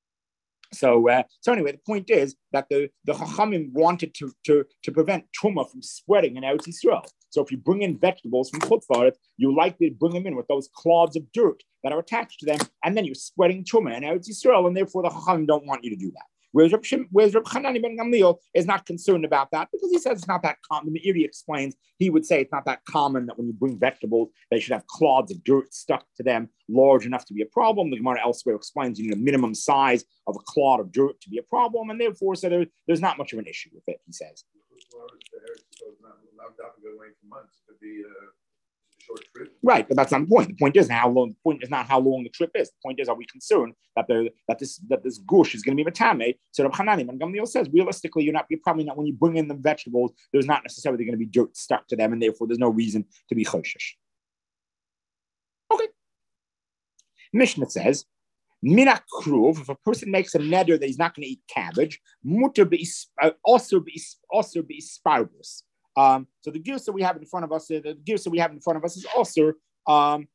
So, uh, so anyway, the point is that the, the Chachamim wanted to, to, to prevent Truma from spreading in Eretz Yisrael. So if you bring in vegetables from Chutz La'aretz, you likely bring them in with those clods of dirt that are attached to them, and then you're spreading Truma in Eretz Yisrael, and therefore the Chachamim don't want you to do that. Whereas Reb, Shim, whereas Reb Hanani ben Gamliel is not concerned about that because he says it's not that common. The Meiri explains he would say it's not that common that when you bring vegetables, they should have clods of dirt stuck to them large enough to be a problem. The Gemara elsewhere explains you need a minimum size of a clod of dirt to be a problem, and therefore, so there, there's not much of an issue with it, he says. Right, but that's not the point. The point is how long. The point is not how long the trip is. The point is, are we concerned that the that this that this gush is going to be matame? So Reb Hanani ben Gamliel says, realistically, you're not. You're probably not when you bring in the vegetables. There's not necessarily going to be dirt stuck to them, and therefore, there's no reason to be choshesh. Okay. Mishnah says, Mina kruv. If a person makes a neder that he's not going to eat cabbage, mutter be also be also be spargus. Um, so the girsa we have in front of us, the girsa we have in front of us is also um,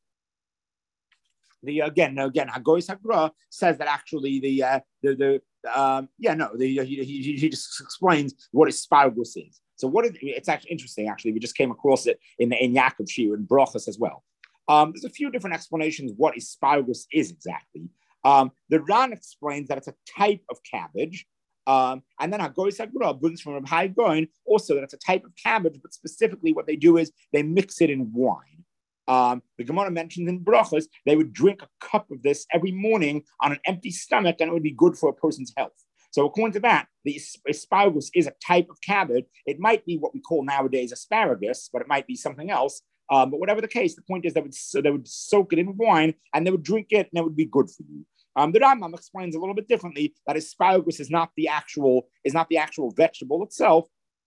the again again Hagoy Sagra says that actually the uh, the the um, yeah no the, he, he he just explains what asparagus is. So what is it's actually interesting. Actually, we just came across it in the Ein Yaakov Shir in Brachas as well. Um, there's a few different explanations what asparagus is exactly. Um, the Ran explains that it's a type of cabbage. Um, and then Hagoy Sagra brings from Reb Hai Goin also that it's a type of cabbage, but specifically what they do is they mix it in wine. Um, the Gemara mentions in Brachos they would drink a cup of this every morning on an empty stomach, and it would be good for a person's health. So according to that, the asparagus is a type of cabbage. It might be what we call nowadays asparagus, but it might be something else. Um, but whatever the case, the point is they would so they would soak it in wine and they would drink it, and it would be good for you. Um, the Rambam explains a little bit differently that asparagus is not the actual is not the actual vegetable itself,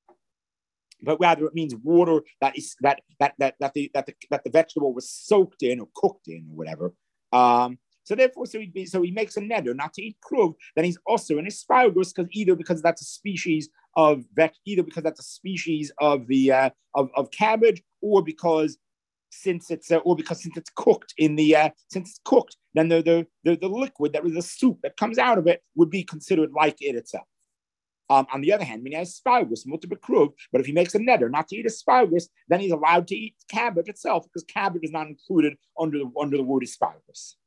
but rather it means water that is that that that that the that the that the vegetable was soaked in or cooked in or whatever. Um, so therefore, so he so he makes a neder not to eat kruv. Then he's also an asparagus because either because that's a species of vet, either because that's a species of the uh, of of cabbage, or because. Since it's uh, or because since it's cooked in the uh, since it's cooked, then the, the the the liquid that was the soup that comes out of it would be considered like it itself. Um, on the other hand, meaning asparagus, multiple kruv, but if he makes a neder not to eat asparagus, then he's allowed to eat cabbage itself because cabbage is not included under the under the word asparagus.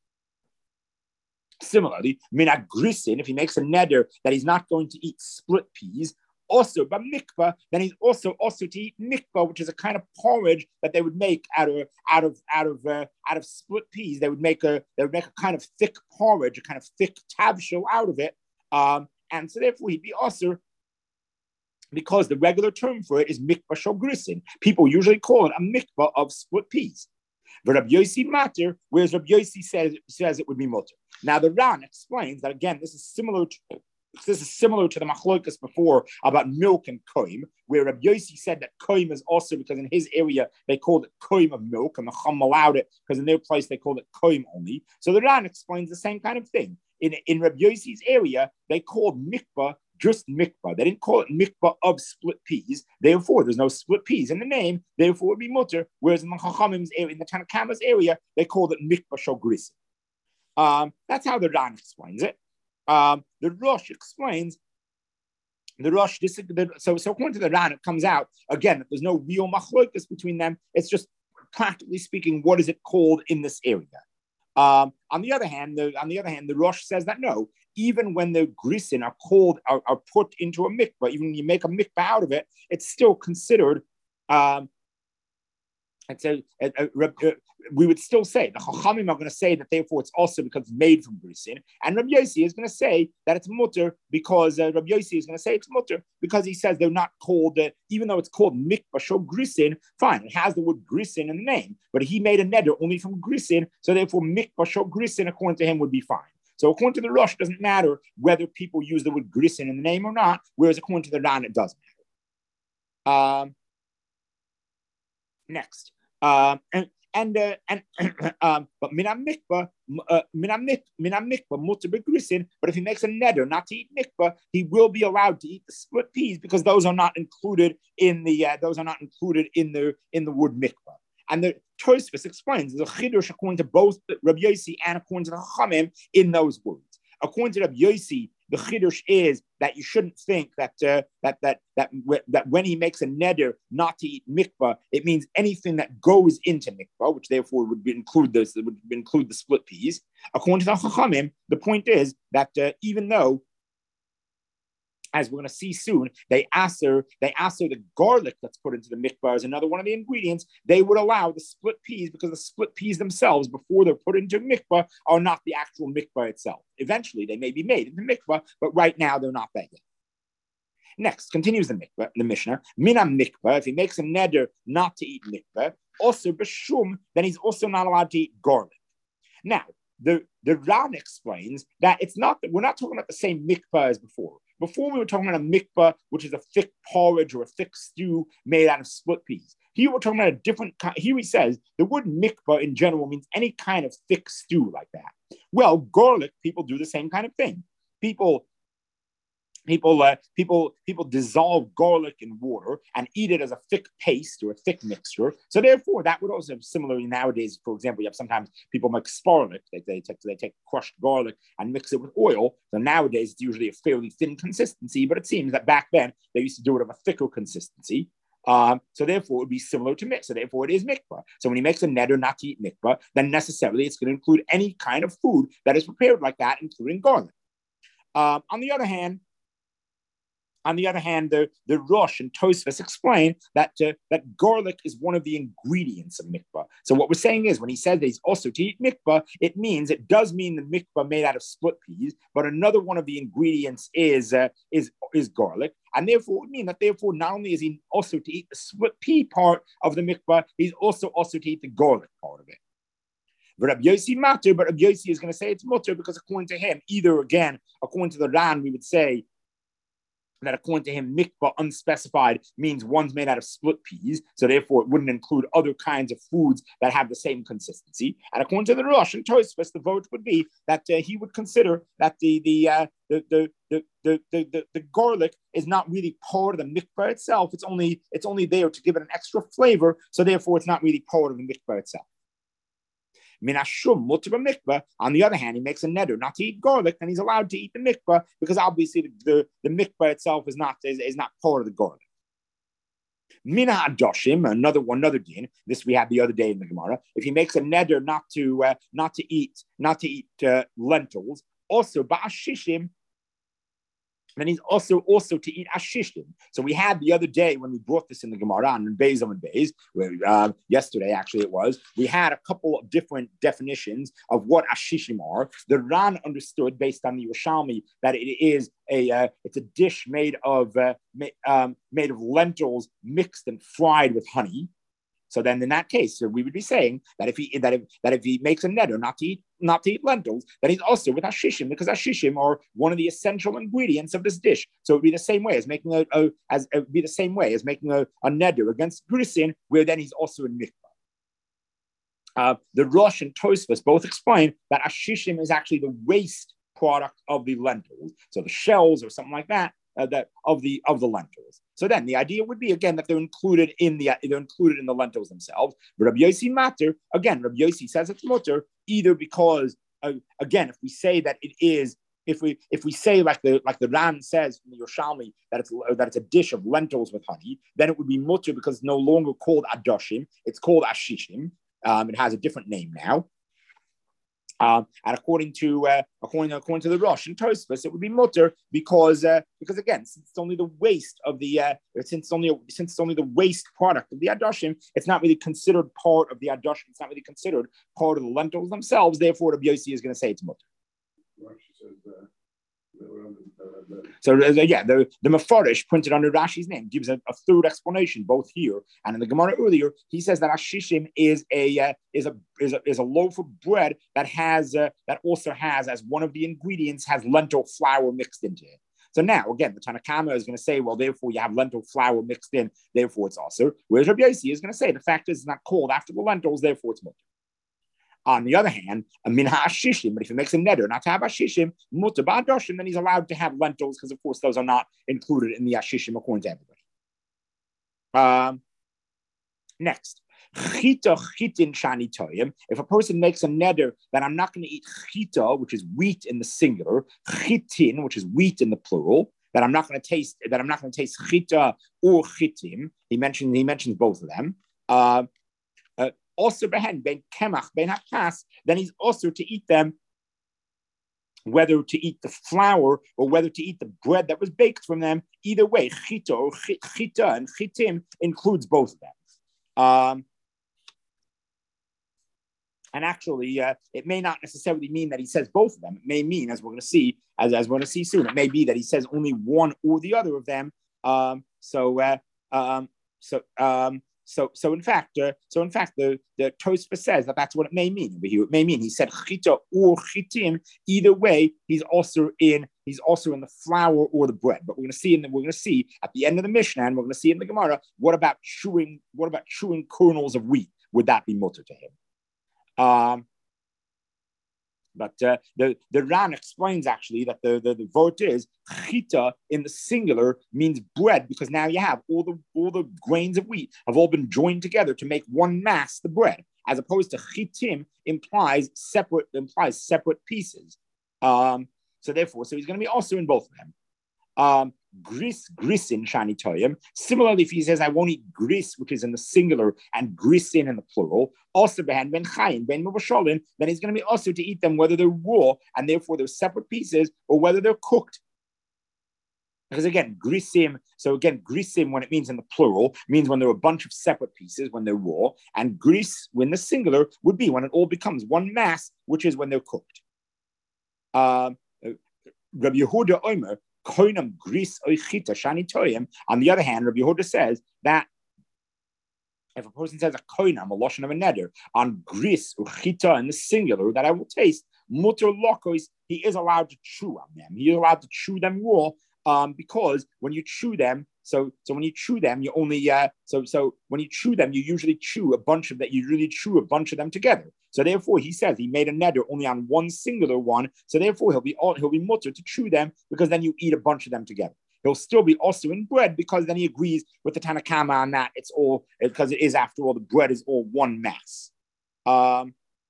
Similarly, mina grisin, if he makes a neder that he's not going to eat split peas. Also, but mikvah, then he's also also to eat mikvah, which is a kind of porridge that they would make out of out of out of uh, out of split peas. They would make a they would make a kind of thick porridge, a kind of thick tabshel out of it, um, and so therefore he'd be also because the regular term for it is mikvah shogrisin. People usually call it a mikvah of split peas. But Rabbi Yossi matter, whereas Rabbi Yossi says says it would be mutter. Now the Ran explains that again, this is similar to. This is similar to the machlokas before about milk and koim, where Rabbi Yossi said that koim is also because in his area they called it koim of milk, and the Chum allowed it because in their place they called it koim only. So the Ran explains the same kind of thing. In, in Rabbi Yossi's area, they called mikvah just mikvah. They didn't call it mikvah of split peas. Therefore, there's no split peas in the name. Therefore, it would be mutter. Whereas in the Chachamim's area, in the Tanakama's area, they called it mikvah shogris. Um, that's how the Ran explains it. Um, the Rosh explains the Rosh. This, the, so, so according to the Ran, it comes out again that there's no real machlokas between them. It's just practically speaking, what is it called in this area? Um, on the other hand, the, on the other hand, the Rosh says that no, even when the grisin are called are, are put into a mikvah, even when you make a mikvah out of it, it's still considered. Um, it's a, a, a, a, we would still say the Chachamim are going to say that therefore it's also because it's made from grisin, and Rabbi Yossi is going to say that it's mutter because uh, Rabbi Yossi is going to say it's mutter because he says they're not called, uh, even though it's called mikvah shel grisin. Fine, it has the word grisin in the name, but he made a neder only from grisin, so therefore mikvah shel grisin according to him would be fine. So according to the Rosh, it doesn't matter whether people use the word grisin in the name or not, whereas according to the Ran, it does matter. Um, next. Um, and and uh, and um, but minam mikvah, uh, minam mikvah mutter begrisin. But if he makes a neder not to eat mikvah, he will be allowed to eat the split peas because those are not included in the uh, those are not included in the in the word mikvah. And the Tosfos explains the chiddush according to both Rabbi Yossi and according to the Chachamim in those words. According to Rabbi Yossi, the chiddush is that you shouldn't think that uh, that that that that when he makes a neder not to eat mikvah, it means anything that goes into mikvah, which therefore would include this would include the split peas. According to the Chachamim, the point is that uh, even though as we're going to see soon, they answer they answer the garlic that's put into the mikvah as another one of the ingredients. They would allow the split peas because the split peas themselves, before they're put into mikvah, are not the actual mikvah itself. Eventually, they may be made into mikvah, but right now they're not that yet. Next, continues the mikvah, the Mishnah. Mina mikvah, if he makes a neder not to eat mikvah, also b'shum, then he's also not allowed to eat garlic. Now, the, the Ran explains that it's not, we're not talking about the same mikvah as before. Before we were talking about a mikvah, which is a thick porridge or a thick stew made out of split peas. Here we're talking about a different kind. Here he says the word mikvah in general means any kind of thick stew like that. Well, garlic, people do the same kind of thing. People People, uh, people, people dissolve garlic in water and eat it as a thick paste or a thick mixture. So therefore, that would also have similarly nowadays. For example, you have sometimes people make sparlik. They, they take they take crushed garlic and mix it with oil. So nowadays, it's usually a fairly thin consistency. But it seems that back then they used to do it of a thicker consistency. Um, so therefore, it would be similar to mikvah. So therefore, it is mikvah. So when he makes a neder not to eat mikvah, then necessarily it's going to include any kind of food that is prepared like that, including garlic. Um, on the other hand. On the other hand, the, the Rosh and Tosfos explain that, uh, that garlic is one of the ingredients of mikvah. So what we're saying is when he says that he's also to eat mikvah, it means, it does mean the mikvah made out of split peas, but another one of the ingredients is, uh, is, is garlic. And therefore, it would mean that therefore, not only is he also to eat the split pea part of the mikvah, he's also also to eat the garlic part of it. But Rabbi Yossi matter, but Rabbi Yossi is going to say it's mutter because according to him, either again, according to the Ran, we would say that according to him, mikvah unspecified means one's made out of split peas, so therefore it wouldn't include other kinds of foods that have the same consistency. And according to the Rosh and Tosfos, the vote would be that uh, he would consider that the the, uh, the, the, the, the, the, the the garlic is not really part of the mikvah itself. It's only it's only there to give it an extra flavor, so therefore it's not really part of the mikvah itself. Minashum mutter mikvah. On the other hand, he makes a neder not to eat garlic, and he's allowed to eat the mikvah because obviously the, the, the mikvah itself is not is, is not part of the garlic. Mina adoshim, another one, another din. This we had the other day in the Gemara. If he makes a neder not to uh, not to eat not to eat uh, lentils, also ba'ashishim, then he's also also to eat ashishim. So we had the other day when we brought this in the Gemara and Beis and Beis, where uh, yesterday actually it was, we had a couple of different definitions of what ashishim are. The Ran understood based on the Yerushalmi that it is a uh, it's a dish made of uh, ma- um, made of lentils mixed and fried with honey. So then, in that case, so we would be saying that if he that if that if he makes a neder not to eat not to eat lentils, then he's also with ashishim because ashishim are one of the essential ingredients of this dish. So it would be the same way as making a, a as it would be the same way as making a, a neder against grisin, where then he's also in mikvah. Uh, the Rosh and Tosfos both explain that ashishim is actually the waste product of the lentils, so the shells or something like that. Uh, that of the of the lentils. So then the idea would be again that they're included in the they're included in the lentils themselves. But Rabbi Yossi matter again. Rabbi Yossi says it's mutter either because uh, again if we say that it is if we if we say like the like the Ran says from the Yerushalmi that it's that it's a dish of lentils with honey, then it would be mutter because it's no longer called adoshim. It's called ashishim. Um, it has a different name now. Um, and according to uh, according to, according to the Rosh and Tosfos, it would be mutter because uh, because again, since it's only the waste of the uh, since it's only since it's only the waste product of the adoshim, it's not really considered part of the adoshim. It's not really considered part of the lentils themselves. Therefore, the Yossi is going to say it's mutter. So uh, yeah, the, the Mefarish printed under Rashi's name gives a, a third explanation both here and in the Gemara earlier. He says that ashishim is a uh, is a is a is a loaf of bread that has uh, that also has as one of the ingredients has lentil flour mixed into it. So now again, the Tanna Kama is going to say, well, therefore you have lentil flour mixed in, therefore it's also. Whereas Rabbi Yossi is going to say the fact is it's not called after the lentils, therefore it's mutter. On the other hand, a minha ashishim, but if he makes a neder not to have ashishim, mutter ba'adoshim, then he's allowed to have lentils because, of course, those are not included in the ashishim according to everybody. Um, next, chita chitin shani toyim. If a person makes a neder that I'm not going to eat chita, which is wheat in the singular, chitin, which is wheat in the plural, that I'm not going to taste, that I'm not going to taste chita or chitim. He mentioned he mentions both of them. Uh, uh, Also, behen ben kemach ben hakas, then he's also to eat them whether to eat the flour or whether to eat the bread that was baked from them. Either way, chita or chita and chitim includes both of them. Um, and actually, uh, it may not necessarily mean that he says both of them. It may mean, as we're going to see, as, as we're going to see soon, it may be that he says only one or the other of them. Um, so, uh, um, so, um, So, so in fact, uh, so in fact, the the Tosfos says that that's what it may mean. It may mean he said chita or chitim. Either way, he's also in he's also in the flour or the bread. But we're going to see in the, we're going to see at the end of the Mishnah, and we're going to see in the Gemara, what about chewing what about chewing kernels of wheat? Would that be mutter to him? Um, But uh, the, the Ran explains actually that the, the, the vote is chita in the singular means bread, because now you have all the all the grains of wheat have all been joined together to make one mass, the bread, as opposed to chitim implies separate implies separate pieces. Um, so therefore, so he's going to be also in both of them. Um, gris, grisin, shani toyim. Similarly, if he says, I won't eat gris, which is in the singular, and grisin in the plural, also behan ben chayim, ben mubasholin, then he's going to be also to eat them whether they're raw, and therefore they're separate pieces, or whether they're cooked. Because again, grisim, so again, grisim, when it means in the plural, means when there are a bunch of separate pieces, when they're raw, and gris, when the singular, would be when it all becomes one mass, which is when they're cooked. Um, Rabbi Yehuda Omer, koinam gris oichita shani toyim. On the other hand, Rabbi Yehuda says that if a person says a koinam, a loshon of a neder, on gris or chita in the singular that I will taste, mutter lokos, he is allowed to chew on them. He is allowed to chew them raw, um, because when you chew them, so so when you chew them, you only uh, so so when you chew them, you usually chew a bunch of that. You really chew a bunch of them together. So therefore, he says he made a neder only on one singular one. So therefore, he'll be he'll be mutter to chew them, because then you eat a bunch of them together. He'll still be also in bread, because then he agrees with the Tanna Kama on that. It's all because it is, after all, the bread is all one mass. Um,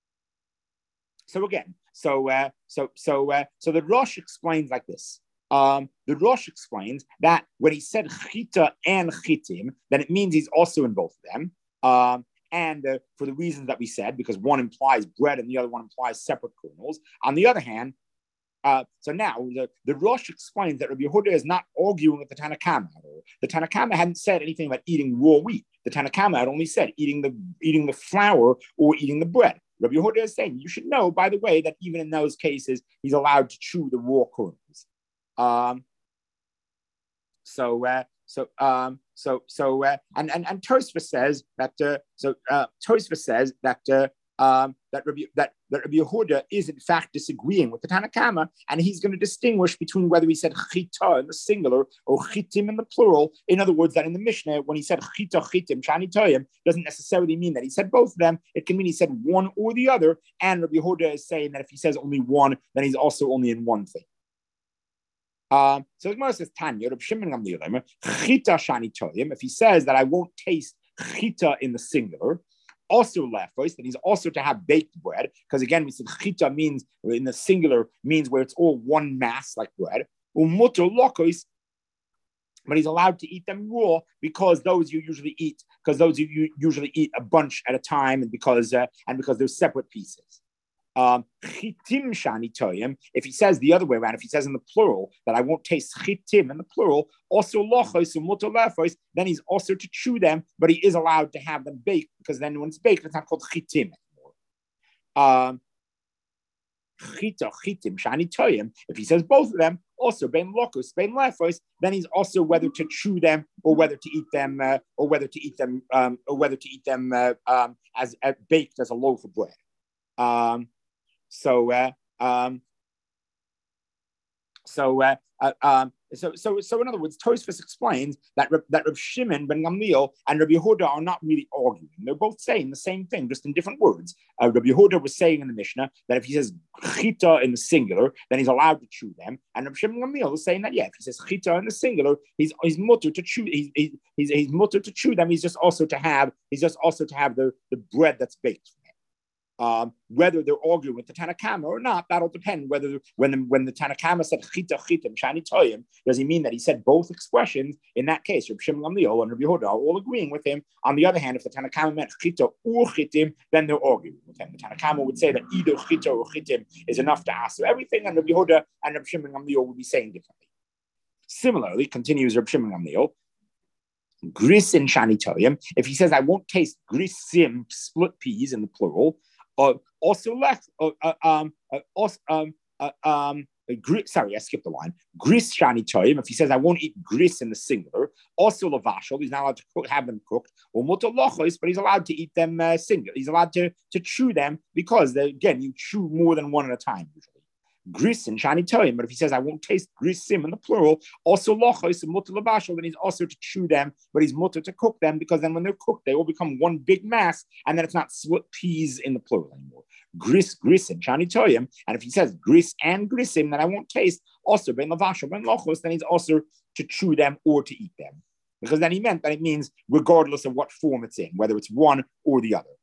so again, so uh, so so uh, so the Rosh explains like this. Um, the Rosh explains that when he said chita and chitim, then it means he's also in both of them. Um, and uh, for the reasons that we said, because one implies bread and the other one implies separate kernels. On the other hand, uh, so now the, the Rosh explains that Rabbi Yehuda is not arguing with the Tanna Kama at all. The Tanna Kama hadn't said anything about eating raw wheat. The Tanna Kama had only said eating the eating the flour or eating the bread. Rabbi Yehuda is saying, you should know, by the way, that even in those cases, he's allowed to chew the raw kernels. Um, so, uh, so, um, so, so, uh, and and and Tosfos says that. Uh, so, uh, Tosfos says that uh, um, that Rabbi that that Rabbi Yehuda is in fact disagreeing with the Tanna Kama, and he's going to distinguish between whether he said chita in the singular or chitim in the plural. In other words, that in the Mishnah, when he said chita chitim shani toyim, doesn't necessarily mean that he said both of them. It can mean he said one or the other. And Rabbi Yehuda is saying that if he says only one, then he's also only in one thing. Um, so the Gemara says, Tanya, Reb Shimon Gamliel, chita shani toyim. If he says that I won't taste chita in the singular, also lefos, then he's also to have baked bread, because again we said chita means in the singular means where it's all one mass like bread. Umutter lokos, but he's allowed to eat them raw, because those you usually eat, because those you, you usually eat a bunch at a time, and because uh, and because they're separate pieces. Um, chitim shani toyim. If he says the other way around, if he says in the plural that I won't taste chitim in the plural, also lochos and mutter lefos, then he's also to chew them, but he is allowed to have them baked, because then when it's baked, it's not called chitim anymore. Um, chita chitim shani toyim. If he says both of them, also ben lochos, ben lefos, then he's also whether to chew them or whether to eat them, uh, or whether to eat them, um, or whether to eat them uh, um, as uh, baked as a loaf of bread. Um, So, uh, um, so, uh, uh, um, so, so, so, in other words, Tosfos explains that that Reb Shimon ben Gamliel and Rabbi Yehuda are not really arguing; they're both saying the same thing, just in different words. Uh, Rabbi Yehuda was saying in the Mishnah that if he says chita in the singular, then he's allowed to chew them, and Reb Shimon ben Gamliel is saying that yeah, if he says chita in the singular, he's he's mutter to chew. He's he's he's mutter to chew them. He's just also to have he's just also to have the the bread that's baked. Um, whether they're arguing with the Tanakama or not, that'll depend. Whether when the, when the Tanakama said chita chitim shani toyim, does he mean that he said both expressions? In that case, Reb Shimon Gamliel and Rabbi Yehuda are all agreeing with him. On the other hand, if the Tanakama meant chita or chitim, then they're arguing with him. The Tanakama would say that either chita or chitim is enough to ask. So everything, and Rabbi Yehuda and Reb Shimon Gamliel would be saying differently. Similarly, continues Reb Shimon Gamliel, grisin shani toyim. If he says I won't taste grisim, split peas in the plural. Uh, also left, uh, uh, um, uh, also, um, uh, um, uh, gris, sorry, I skipped the line. Gris shani toyim. If he says I won't eat gris in the singular, also lavashal, he's not allowed to cook, have them cooked. Or mutalochos, but he's allowed to eat them uh, singular. He's allowed to to chew them because they, again, you chew more than one at a time usually. Gris and shani toyim. But if he says I won't taste grisim in the plural, also lochos and mutter lavashal, then he's also to chew them, but he's mutter to cook them because then when they're cooked, they all become one big mass, and then it's not split peas in the plural anymore. Gris, gris, and shani toyim. And if he says gris and grisim, then I won't taste also ben lavashal, ben lochos, then he's also to chew them or to eat them. Because then he meant that it means regardless of what form it's in, whether it's one or the other.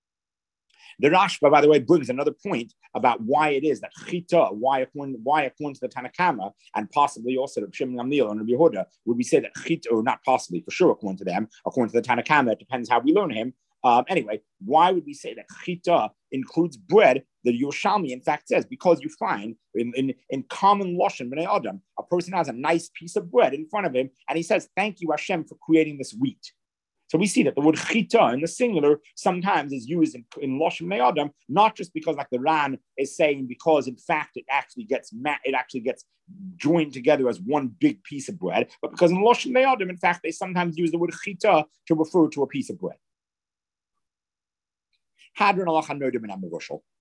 The Rashba, by the way, brings another point about why it is that chita, why according, why according to the Tanakama, and possibly also the Shimon Gamliel and Rabbi Yehuda, would we say that chita, or not possibly, for sure according to them, according to the Tanakama, it depends how we learn him. Um, anyway, why would we say that chita includes bread? The Yerushalmi, in fact, says, because you find in, in, in common Lashon B'nai Adam, a person has a nice piece of bread in front of him, and he says, thank you, Hashem, for creating this wheat. So we see that the word chita in the singular sometimes is used in, in Lashon B'nai Adam, not just because, like the Ran is saying, because in fact it actually gets ma- it actually gets joined together as one big piece of bread, but because in Lashon B'nai Adam, in fact, they sometimes use the word chita to refer to a piece of bread. Hadron Allah Nodim and Amurushal.